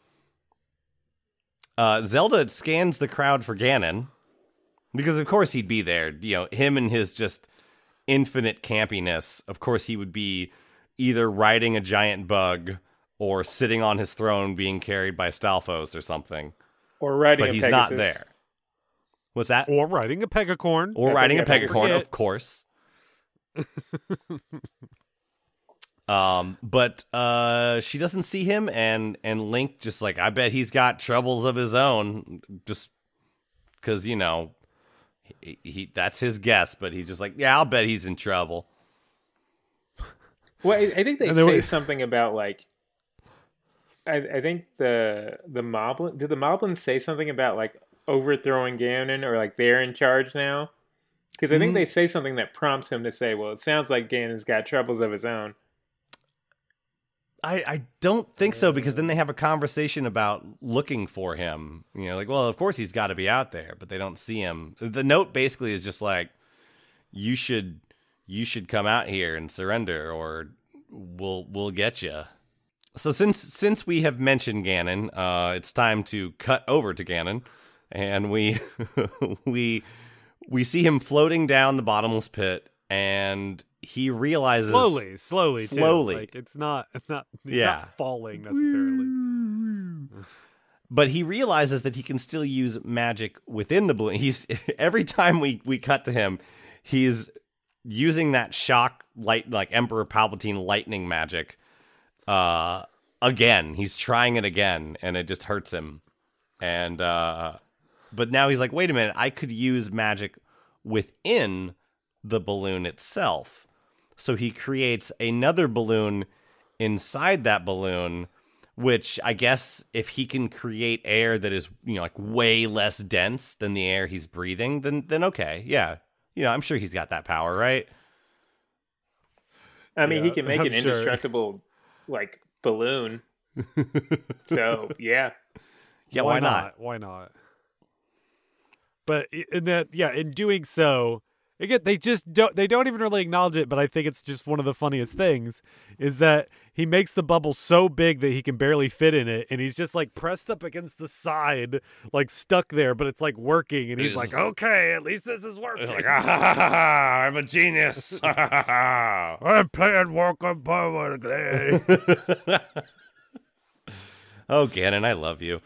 Zelda scans the crowd for Ganon. Because, of course, he'd be there. You know, him and his just infinite campiness. Of course, he would be either riding a giant bug or sitting on his throne being carried by Stalfos or something. Or riding a Pegasus. But he's not there. What's that? Or riding a Pegacorn. Or riding a Pegacorn, of course. But she doesn't see him, and Link just like, I bet he's got troubles of his own. Just because, you know... He that's his guess, but he's just like, yeah, I'll bet he's in trouble. Well, I think they say something about like, I think the Moblin, did the Moblins say something about like overthrowing Ganon, or like they're in charge now? Because I think they say something that prompts him to say, well, it sounds like Ganon's got troubles of his own. I don't think so, because then they have a conversation about looking for him. You know, like, well, of course he's got to be out there, but they don't see him. The note basically is just like, you should come out here and surrender, or we'll get you. So since we have mentioned Ganon, it's time to cut over to Ganon, and we see him floating down the bottomless pit, and he realizes slowly too. Like it's not falling necessarily. But he realizes that he can still use magic within the balloon. He's every time we cut to him, he's using that shock light, like Emperor Palpatine lightning magic. Again, he's trying it again, and it just hurts him. And but now he's like, wait a minute, I could use magic within the balloon itself. So he creates another balloon inside that balloon, which I guess if he can create air that is, you know, like way less dense than the air he's breathing, then okay, yeah. You know, I'm sure he's got that power, right? I mean, he can make an indestructible, like, balloon. So, yeah. Yeah, why not? Why not? But in doing so, Again, they don't even really acknowledge it, but I think it's just one of the funniest things is that he makes the bubble so big that he can barely fit in it, and he's just like pressed up against the side, like stuck there, but it's like working, and he's like, okay, at least this is working. Like, I'm a genius. I'm playing Welcome permanently. Oh, Ganon, I love you.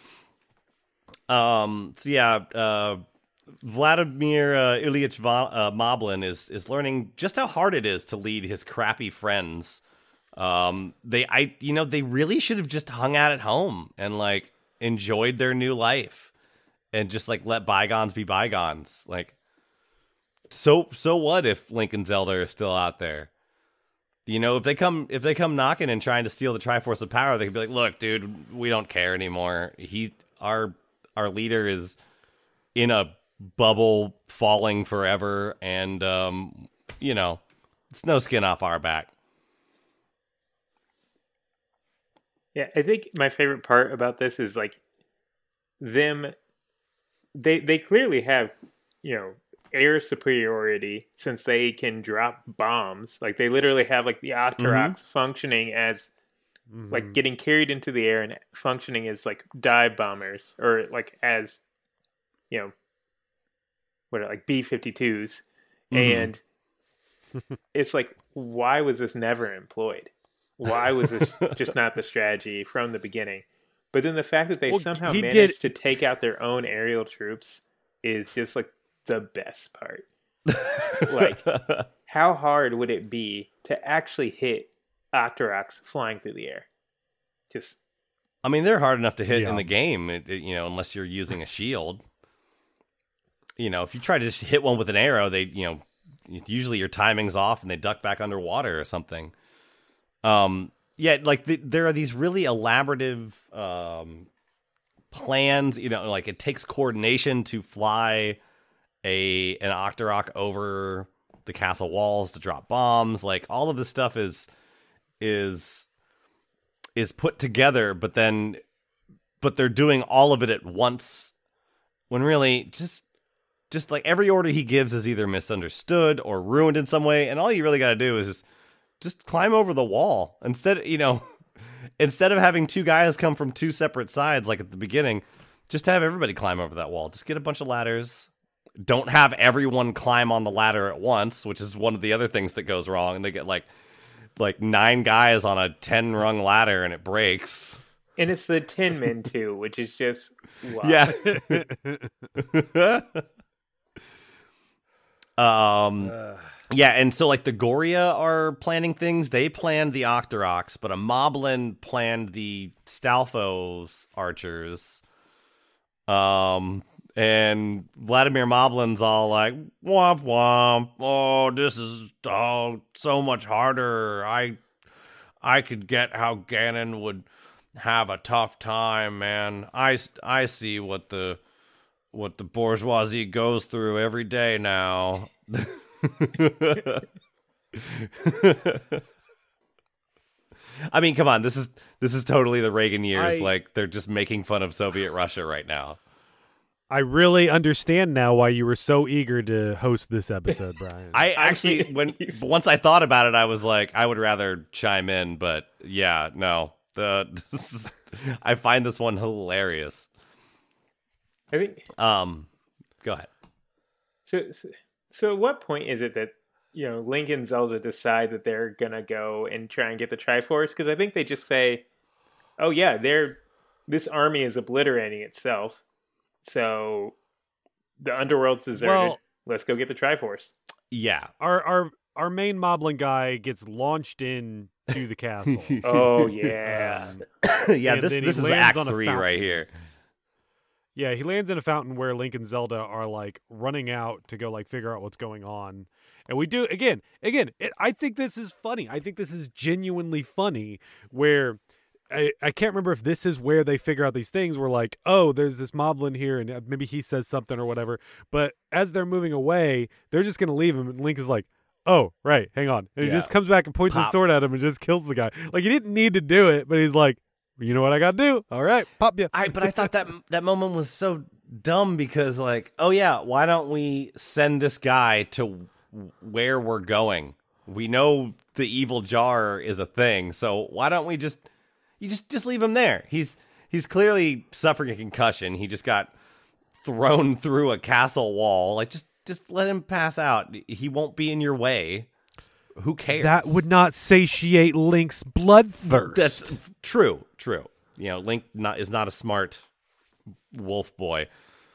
Vladimir Ilyich Moblin is learning just how hard it is to lead his crappy friends. They really should have just hung out at home and like enjoyed their new life and just like let bygones be bygones. Like, so what if Link and Zelda are still out there? You know, if they come knocking and trying to steal the Triforce of Power, they could be like, "Look, dude, we don't care anymore. Our leader is in a bubble falling forever, and it's no skin off our back." Yeah, I think my favorite part about this is like them. They clearly have, air superiority since they can drop bombs. Like they literally have like the Octoroks functioning as like getting carried into the air and functioning as like dive bombers, or like as like B-52s. And it's like, why was this never employed? Why was this just not the strategy from the beginning? But then the fact that they somehow managed to take out their own aerial troops is just like the best part. Like, how hard would it be to actually hit Octoroks flying through the air? I mean, they're hard enough to hit in the game, unless you're using a shield. If you try to just hit one with an arrow, they, usually your timing's off and they duck back underwater or something. There are these really elaborative plans. Like it takes coordination to fly an Octorok over the castle walls to drop bombs. Like all of this stuff is put together, but they're doing all of it at once. When really just like every order he gives is either misunderstood or ruined in some way, and all you really got to do is just climb over the wall. Instead of having two guys come from two separate sides like at the beginning, just have everybody climb over that wall. Just get a bunch of ladders. Don't have everyone climb on the ladder at once, which is one of the other things that goes wrong, and they get like 9 guys on a 10-rung ladder and it breaks. And it's the Tin Men too, which is just wow. Yeah. Yeah, and so like the Goria are planning things. They planned the Octoroks, but a Moblin planned the Stalfos archers. And Vladimir Moblin's all like, womp womp. Oh, this is so much harder. I could get how Ganon would have a tough time, man. I see what the bourgeoisie goes through every day now. I mean, come on, this is totally the Reagan years. Like they're just making fun of Soviet Russia right now. I really understand now why you were so eager to host this episode, Brian. I actually, once I thought about it, I was like, I would rather chime in, but yeah, no. I find this one hilarious. I think. Go ahead. So at what point is it that Link and Zelda decide that they're gonna go and try and get the Triforce? Because I think they just say, "Oh yeah, this army is obliterating itself, so the underworld's deserted. Well, let's go get the Triforce." Yeah, our main Moblin guy gets launched into the castle. Oh yeah, yeah. This is Act 3 right here. Yeah, he lands in a fountain where Link and Zelda are like running out to go like figure out what's going on. And we do again. I think this is funny. I think this is genuinely funny where I can't remember if this is where they figure out these things. We're like, oh, there's this Moblin here, and maybe he says something or whatever. But as they're moving away, they're just going to leave him. And Link is like, oh, right, hang on. And he just comes back and points his sword at him and just kills the guy. Like, he didn't need to do it, but he's like, you know what I got to do? All right, pop you. But I thought that moment was so dumb because, like, oh, yeah, why don't we send this guy to where we're going. We know the evil jar is a thing, so why don't we just leave him there? He's clearly suffering a concussion. He just got thrown through a castle wall. Like, just let him pass out. He won't be in your way. Who cares? That would not satiate Link's bloodthirst. That's true. You know, Link is not a smart wolf boy.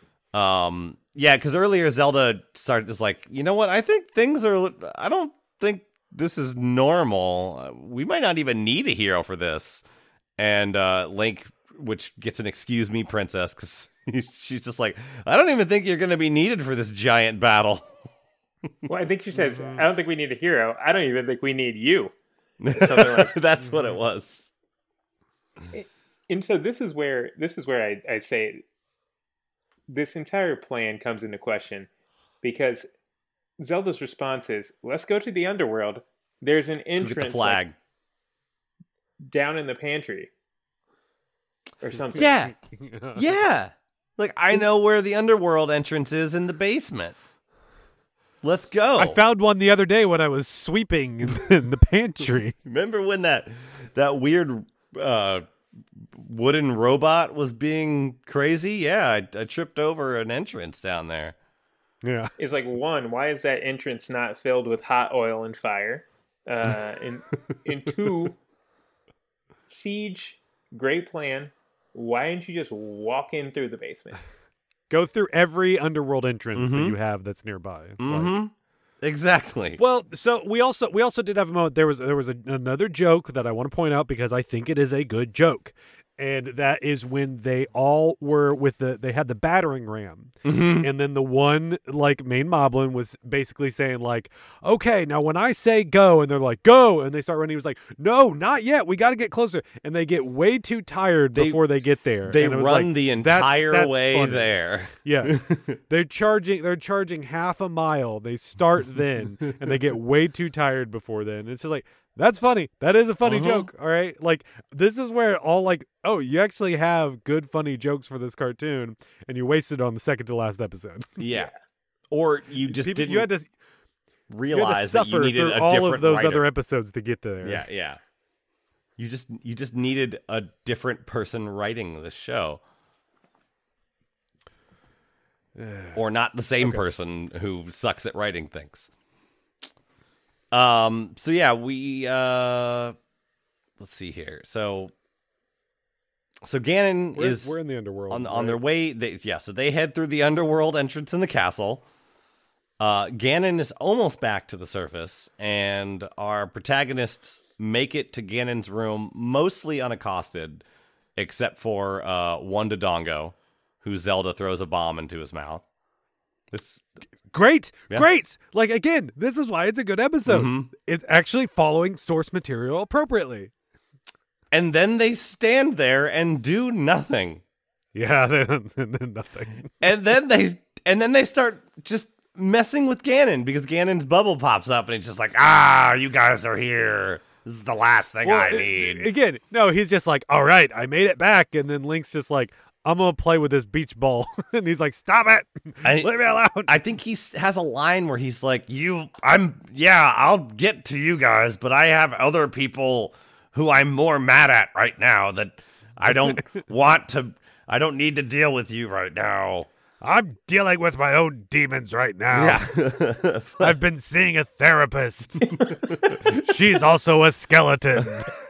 Yeah, because earlier Zelda started just like, you know what? I don't think this is normal. We might not even need a hero for this. And Link, which gets an excuse me, princess, because she's just like, I don't even think you're going to be needed for this giant battle. Well, I think she says, I don't think we need a hero. I don't even think we need you. Something like That's what it was. And so this is where I say this entire plan comes into question, because Zelda's response is, let's go to the underworld. There's an entrance, get the flag, like, down in the pantry or something. Yeah. Yeah. Like, I know where the underworld entrance is, in the basement. Let's go. I found one the other day when I was sweeping in the pantry. Remember when that weird wooden robot was being crazy? Yeah, I tripped over an entrance down there. Yeah. It's like, one, why is that entrance not filled with hot oil and fire? And two, Siege, great plan. Why didn't you just walk in through the basement? Go through every underworld entrance that you have that's nearby. Like, Exactly. well, so we also did have a moment. There was another joke that I want to point out because I think it is a good joke, and that is when they all were they had the battering ram, and then the one like main moblin was basically saying like, okay, now when I say go, and they're like go, and they start running. He was like, no, not yet. We got to get closer, and they get way too tired before they get there. They and it was run like, the entire that's way funny. there. Yes. They're charging half a mile. They start then and they get way too tired before then. It's just like, that's funny. That is a funny joke. All right. Like, this is where all like, oh, you actually have good funny jokes for this cartoon and you wasted on the second to last episode. Yeah. Or you just didn't you had to realize that you suffer needed through a all different of those writer. other episodes to get there. Yeah. You just needed a different person writing this show. Or not the same person who sucks at writing things. So yeah, we let's see here. So Ganon we're in the underworld on their way. So they head through the underworld entrance in the castle. Ganon is almost back to the surface, and our protagonists make it to Ganon's room mostly unaccosted, except for one Dodongo, who Zelda throws a bomb into his mouth. Great. Like, again, this is why it's a good episode. It's actually following source material appropriately. And then they stand there and do nothing. Yeah, then nothing. And then they start just messing with Ganon, because Ganon's bubble pops up and it's just like, you guys are here. This is the last thing I need. Again, no, he's just like, all right, I made it back. And then Link's just like, I'm going to play with this beach ball. And he's like, stop it. Leave me alone. I think he has a line where he's like, I'll get to you guys, but I have other people who I'm more mad at right now that I don't I don't need to deal with you right now. I'm dealing with my own demons right now. Yeah. I've been seeing a therapist. She's also a skeleton.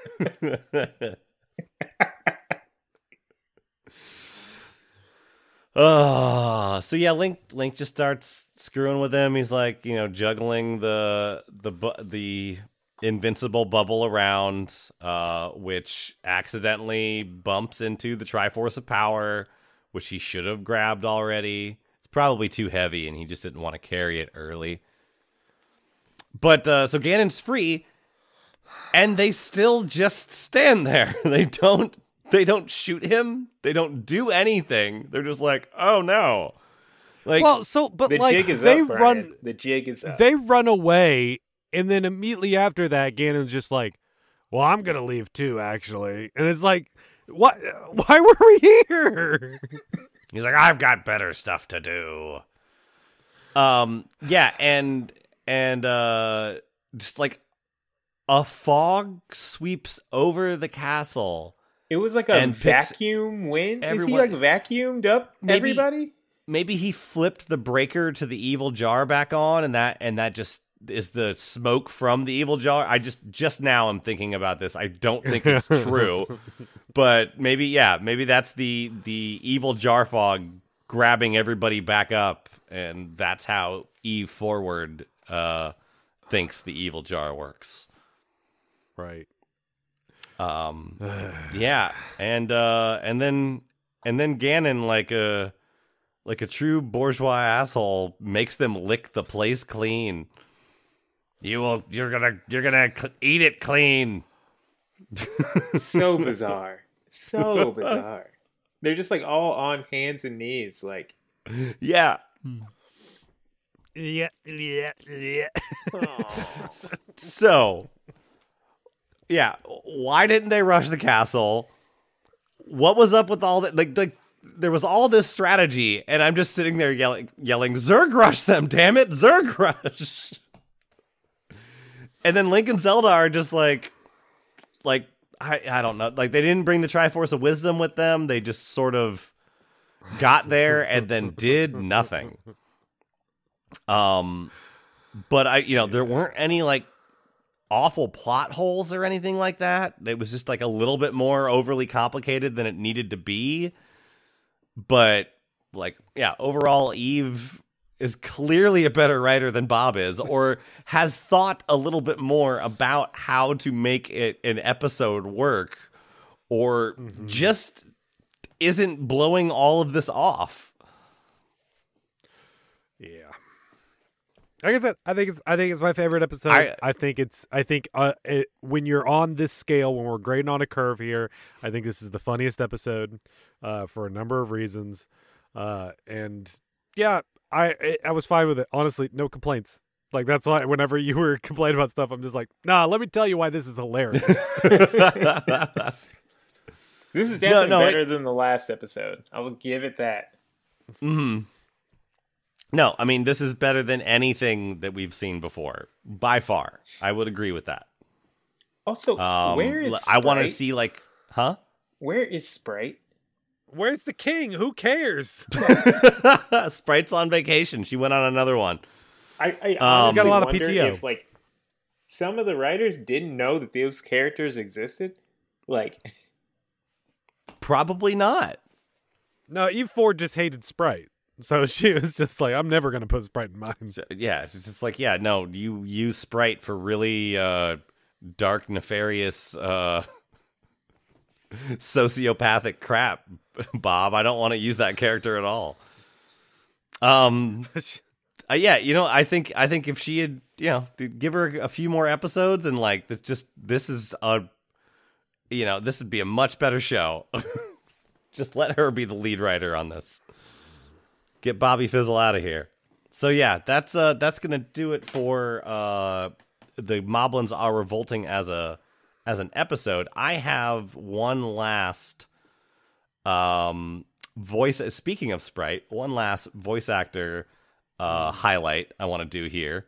So yeah, Link just starts screwing with him. He's like, juggling the invincible bubble around, which accidentally bumps into the Triforce of Power, which he should have grabbed already. It's probably too heavy, and he just didn't want to carry it early. But so Ganon's free, and they still just stand there. They don't shoot him. They don't do anything. They're just like, oh no. Like, well, but the like jig is they up, Brian. run, The jig is up. They run away, and then immediately after that, Ganon's just like, well, I'm gonna leave too, actually. And it's like, what? Why were we here? He's like, I've got better stuff to do. Yeah, and and just like a fog sweeps over the castle. It was like a vacuum wind. Is he like vacuumed up everybody? Maybe he flipped the breaker to the evil jar back on, and that just is the smoke from the evil jar. I just now I'm thinking about this. I don't think it's true, but maybe that's the evil jar fog grabbing everybody back up, and that's how Eve Forward thinks the evil jar works. Right. Yeah, and then Ganon, like a true bourgeois asshole, makes them lick the place clean. You're gonna eat it clean. So bizarre. So bizarre. They're just like all on hands and knees, like. Yeah. Yeah. So, yeah, why didn't they rush the castle? What was up with all that? Like there was all this strategy, and I'm just sitting there yelling, Zerg rush them, damn it, Zerg rush. And then Link and Zelda are just like I don't know, like they didn't bring the Triforce of Wisdom with them. They just sort of got there and then did nothing. But there weren't any like awful plot holes or anything like that. It was just like a little bit more overly complicated than it needed to be. But like, yeah, overall, Eve is clearly a better writer than Bob is, or has thought a little bit more about how to make an episode work, or just isn't blowing all of this off. Yeah. Like I said, I think it's my favorite episode. When you're on this scale, when we're grading on a curve here, I think this is the funniest episode for a number of reasons. And yeah, I was fine with it. Honestly, no complaints. Like, that's why whenever you were complaining about stuff, I'm just like, nah, let me tell you why this is hilarious. This is definitely better than the last episode. I will give it that. Mm-hmm. No, I mean, this is better than anything that we've seen before. By far. I would agree with that. Also, where is Sprite? I want to see, like, huh? Where is Sprite? Where's the king? Who cares? Sprite's on vacation. She went on another one. I honestly got a lot of wonder PTO. if, like, some of the writers didn't know that those characters existed. Like, probably not. No, Eve Ford just hated Sprite. So she was just like, I'm never going to put Sprite in mine. Yeah, it's just like, yeah, no, you use Sprite for really dark, nefarious, sociopathic crap, Bob. I don't want to use that character at all. Yeah, I think if she had, give her a few more episodes and like, this would be a much better show. Just let her be the lead writer on this. Get Bobby Fizzle out of here. So yeah, that's gonna do it for the Moblins Are Revolting as an episode. I have one last voice. Speaking of Sprite, one last voice actor highlight I want to do here.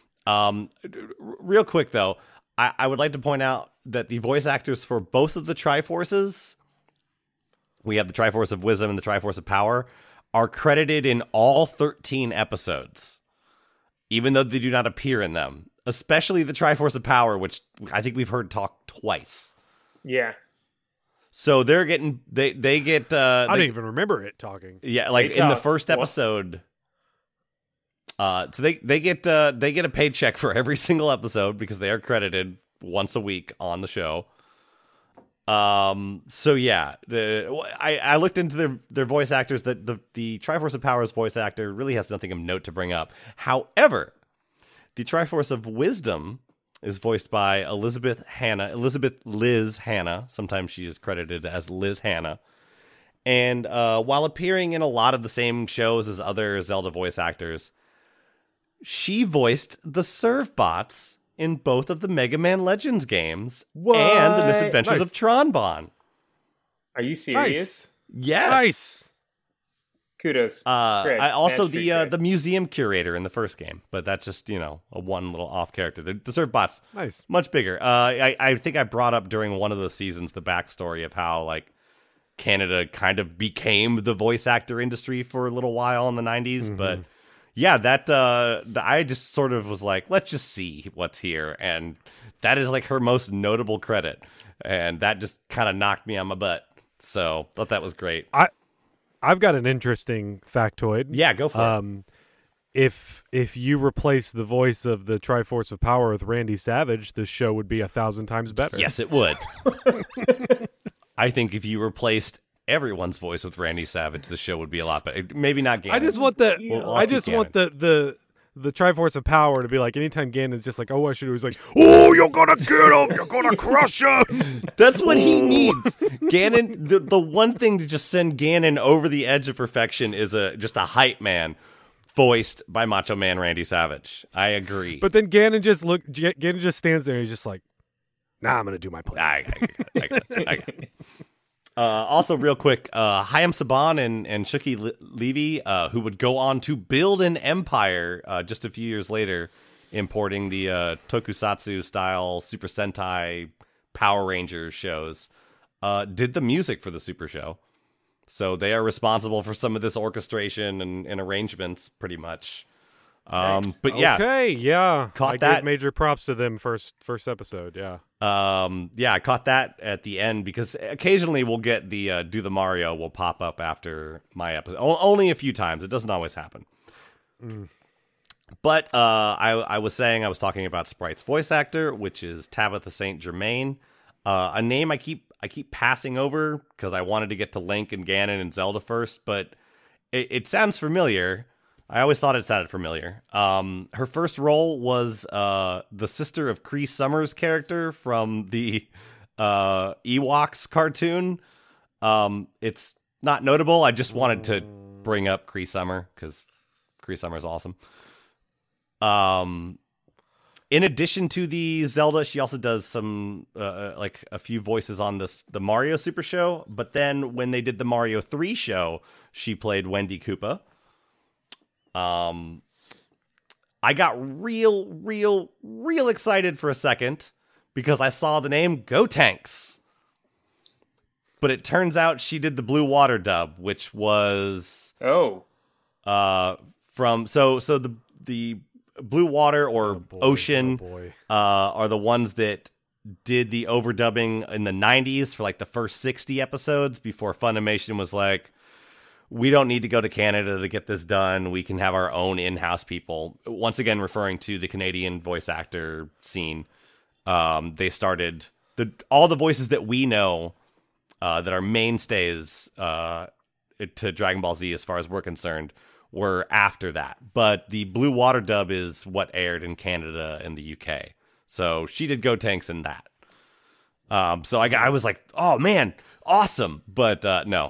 Real quick though, I would like to point out that the voice actors for both of the Triforces, we have the Triforce of Wisdom and the Triforce of Power, are credited in all 13 episodes, even though they do not appear in them. Especially the Triforce of Power, which I think we've heard talk twice. Yeah. So they're getting they get. I don't even remember it talking. Yeah, like in the first episode. So they get a paycheck for every single episode because they are credited once a week on the show. So yeah, I looked into their voice actors. That the Triforce of Power's voice actor really has nothing of note to bring up. However, the Triforce of Wisdom is voiced by Elizabeth Liz Hanna. Sometimes she is credited as Liz Hanna. And while appearing in a lot of the same shows as other Zelda voice actors, she voiced the Servbots in both of the Mega Man Legends games and the Misadventures of Tron Bonne. Are you serious? Yes. Nice. Kudos. I also Mad Street the museum curator in the first game, but that's just a one little off character. The Zergbot's Nice. much bigger. I think I brought up during one of the seasons the backstory of how like Canada kind of became the voice actor industry for a little while in the 90s, but yeah, that I just sort of was like, let's just see what's here, and that is like her most notable credit, and that just kind of knocked me on my butt. So thought that was great. I've got an interesting factoid. Yeah, go for it. If you replace the voice of the Triforce of Power with Randy Savage, this show would be 1,000 times better. Yes, it would. I think if you replaced everyone's voice with Randy Savage, the show would be a lot better. Maybe not Ganon. I just want the Ganon. the Triforce of Power to be like anytime Ganon's just like, oh, I should. He's like, oh, you're gonna get him. You're gonna crush him. That's what he needs. Ganon. The one thing to just send Ganon over the edge of perfection is just a hype man, voiced by Macho Man Randy Savage. I agree. But then Ganon just stands there and he's just like, nah, I'm gonna do my plan. I got it. Also, real quick, Hayam Saban and Shuki Levy, who would go on to build an empire just a few years later, importing the tokusatsu-style Super Sentai Power Rangers shows, did the music for the Super Show. So they are responsible for some of this orchestration and arrangements, pretty much. But yeah, okay, yeah, caught I that. gave major props to them first episode. Yeah, I caught that at the end because occasionally we'll get the Do the Mario will pop up after my episode. Only a few times. It doesn't always happen. But I was talking about Sprite's voice actor, which is Tabitha St. Germain, a name I keep passing over because I wanted to get to Link and Ganon and Zelda first, but it sounds familiar. I always thought it sounded familiar. Her first role was the sister of Cree Summers' character from the Ewoks cartoon. It's not notable. I just wanted to bring up Cree Summer because Cree Summer is awesome. In addition to the Zelda, she also does some like a few voices on the Mario Super Show. But then when they did the Mario 3 show, she played Wendy Koopa. I got real excited for a second because I saw the name Gotenks. But it turns out she did the Blue Water dub, which was from the Blue Water or Ocean are the ones that did the overdubbing in the 90s for like the first 60 episodes before Funimation was like, we don't need to go to Canada to get this done. We can have our own in-house people. Once again, referring to the Canadian voice actor scene, they started all the voices that we know that are mainstays to Dragon Ball Z as far as we're concerned were after that. But the Blue Water dub is what aired in Canada and the UK. So she did Gotenks in that. So I was like, oh man, awesome. But no.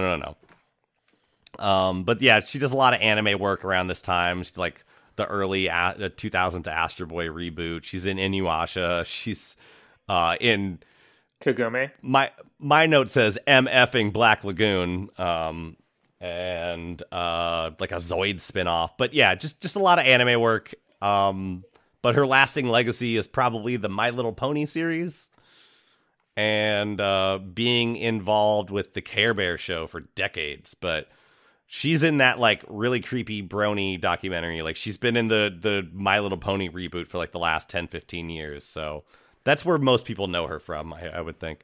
But yeah, she does a lot of anime work around this time. She's like the early 2000 to Astro Boy reboot. She's in Inuyasha. She's in Kagome. My note says MFing Black Lagoon, and like a Zoid spinoff. But yeah, just a lot of anime work. But her lasting legacy is probably the My Little Pony series, and being involved with the Care Bear show for decades. But she's in that like really creepy brony documentary. Like she's been in the My Little Pony reboot for like the last 10-15 years. So that's where most people know her from, I would think.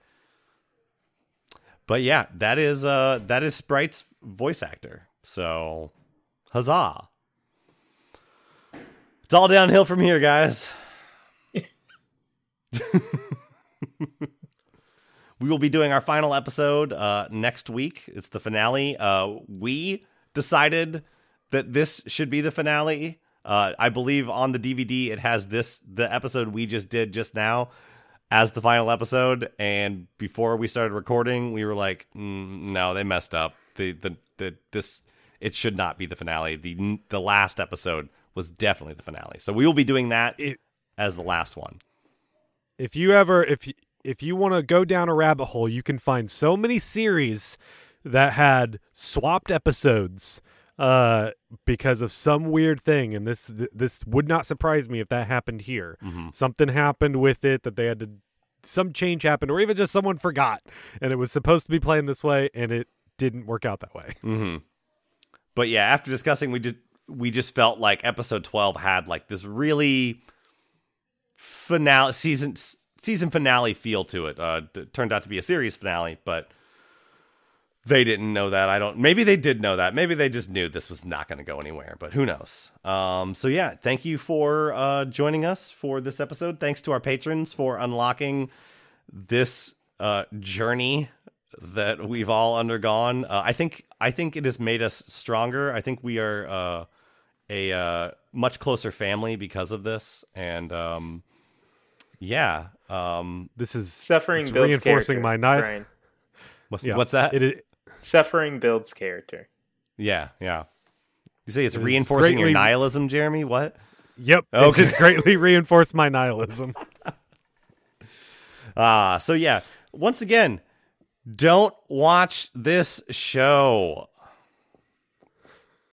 But yeah, that is Sprite's voice actor. So huzzah. It's all downhill from here, guys. We will be doing our final episode next week. It's the finale. We decided that this should be the finale. I believe on the DVD it has the episode we just did just now as the final episode. And before we started recording, we were like, no, they messed up. It should not be the finale. The last episode was definitely the finale. So we will be doing that as the last one. If you want to go down a rabbit hole, you can find so many series that had swapped episodes because of some weird thing, and this would not surprise me if that happened here. Something happened with it that they had to, some change happened, or even just someone forgot, and it was supposed to be playing this way, and it didn't work out that way. But yeah, after discussing, we just felt like episode 12 had like this really season finale feel to it. It turned out to be a series finale, but they didn't know that. Maybe they did know that. Maybe they just knew this was not going to go anywhere, but who knows? So yeah, thank you for joining us for this episode. Thanks to our patrons for unlocking this journey that we've all undergone. I think it has made us stronger. I think we are a much closer family because of this, and this is suffering builds reinforcing character, my Brian. What's that? Suffering builds character. Yeah. You say it's reinforcing your nihilism, Jeremy? What? Yep. Okay. It has greatly reinforced my nihilism. So yeah, once again, don't watch this show.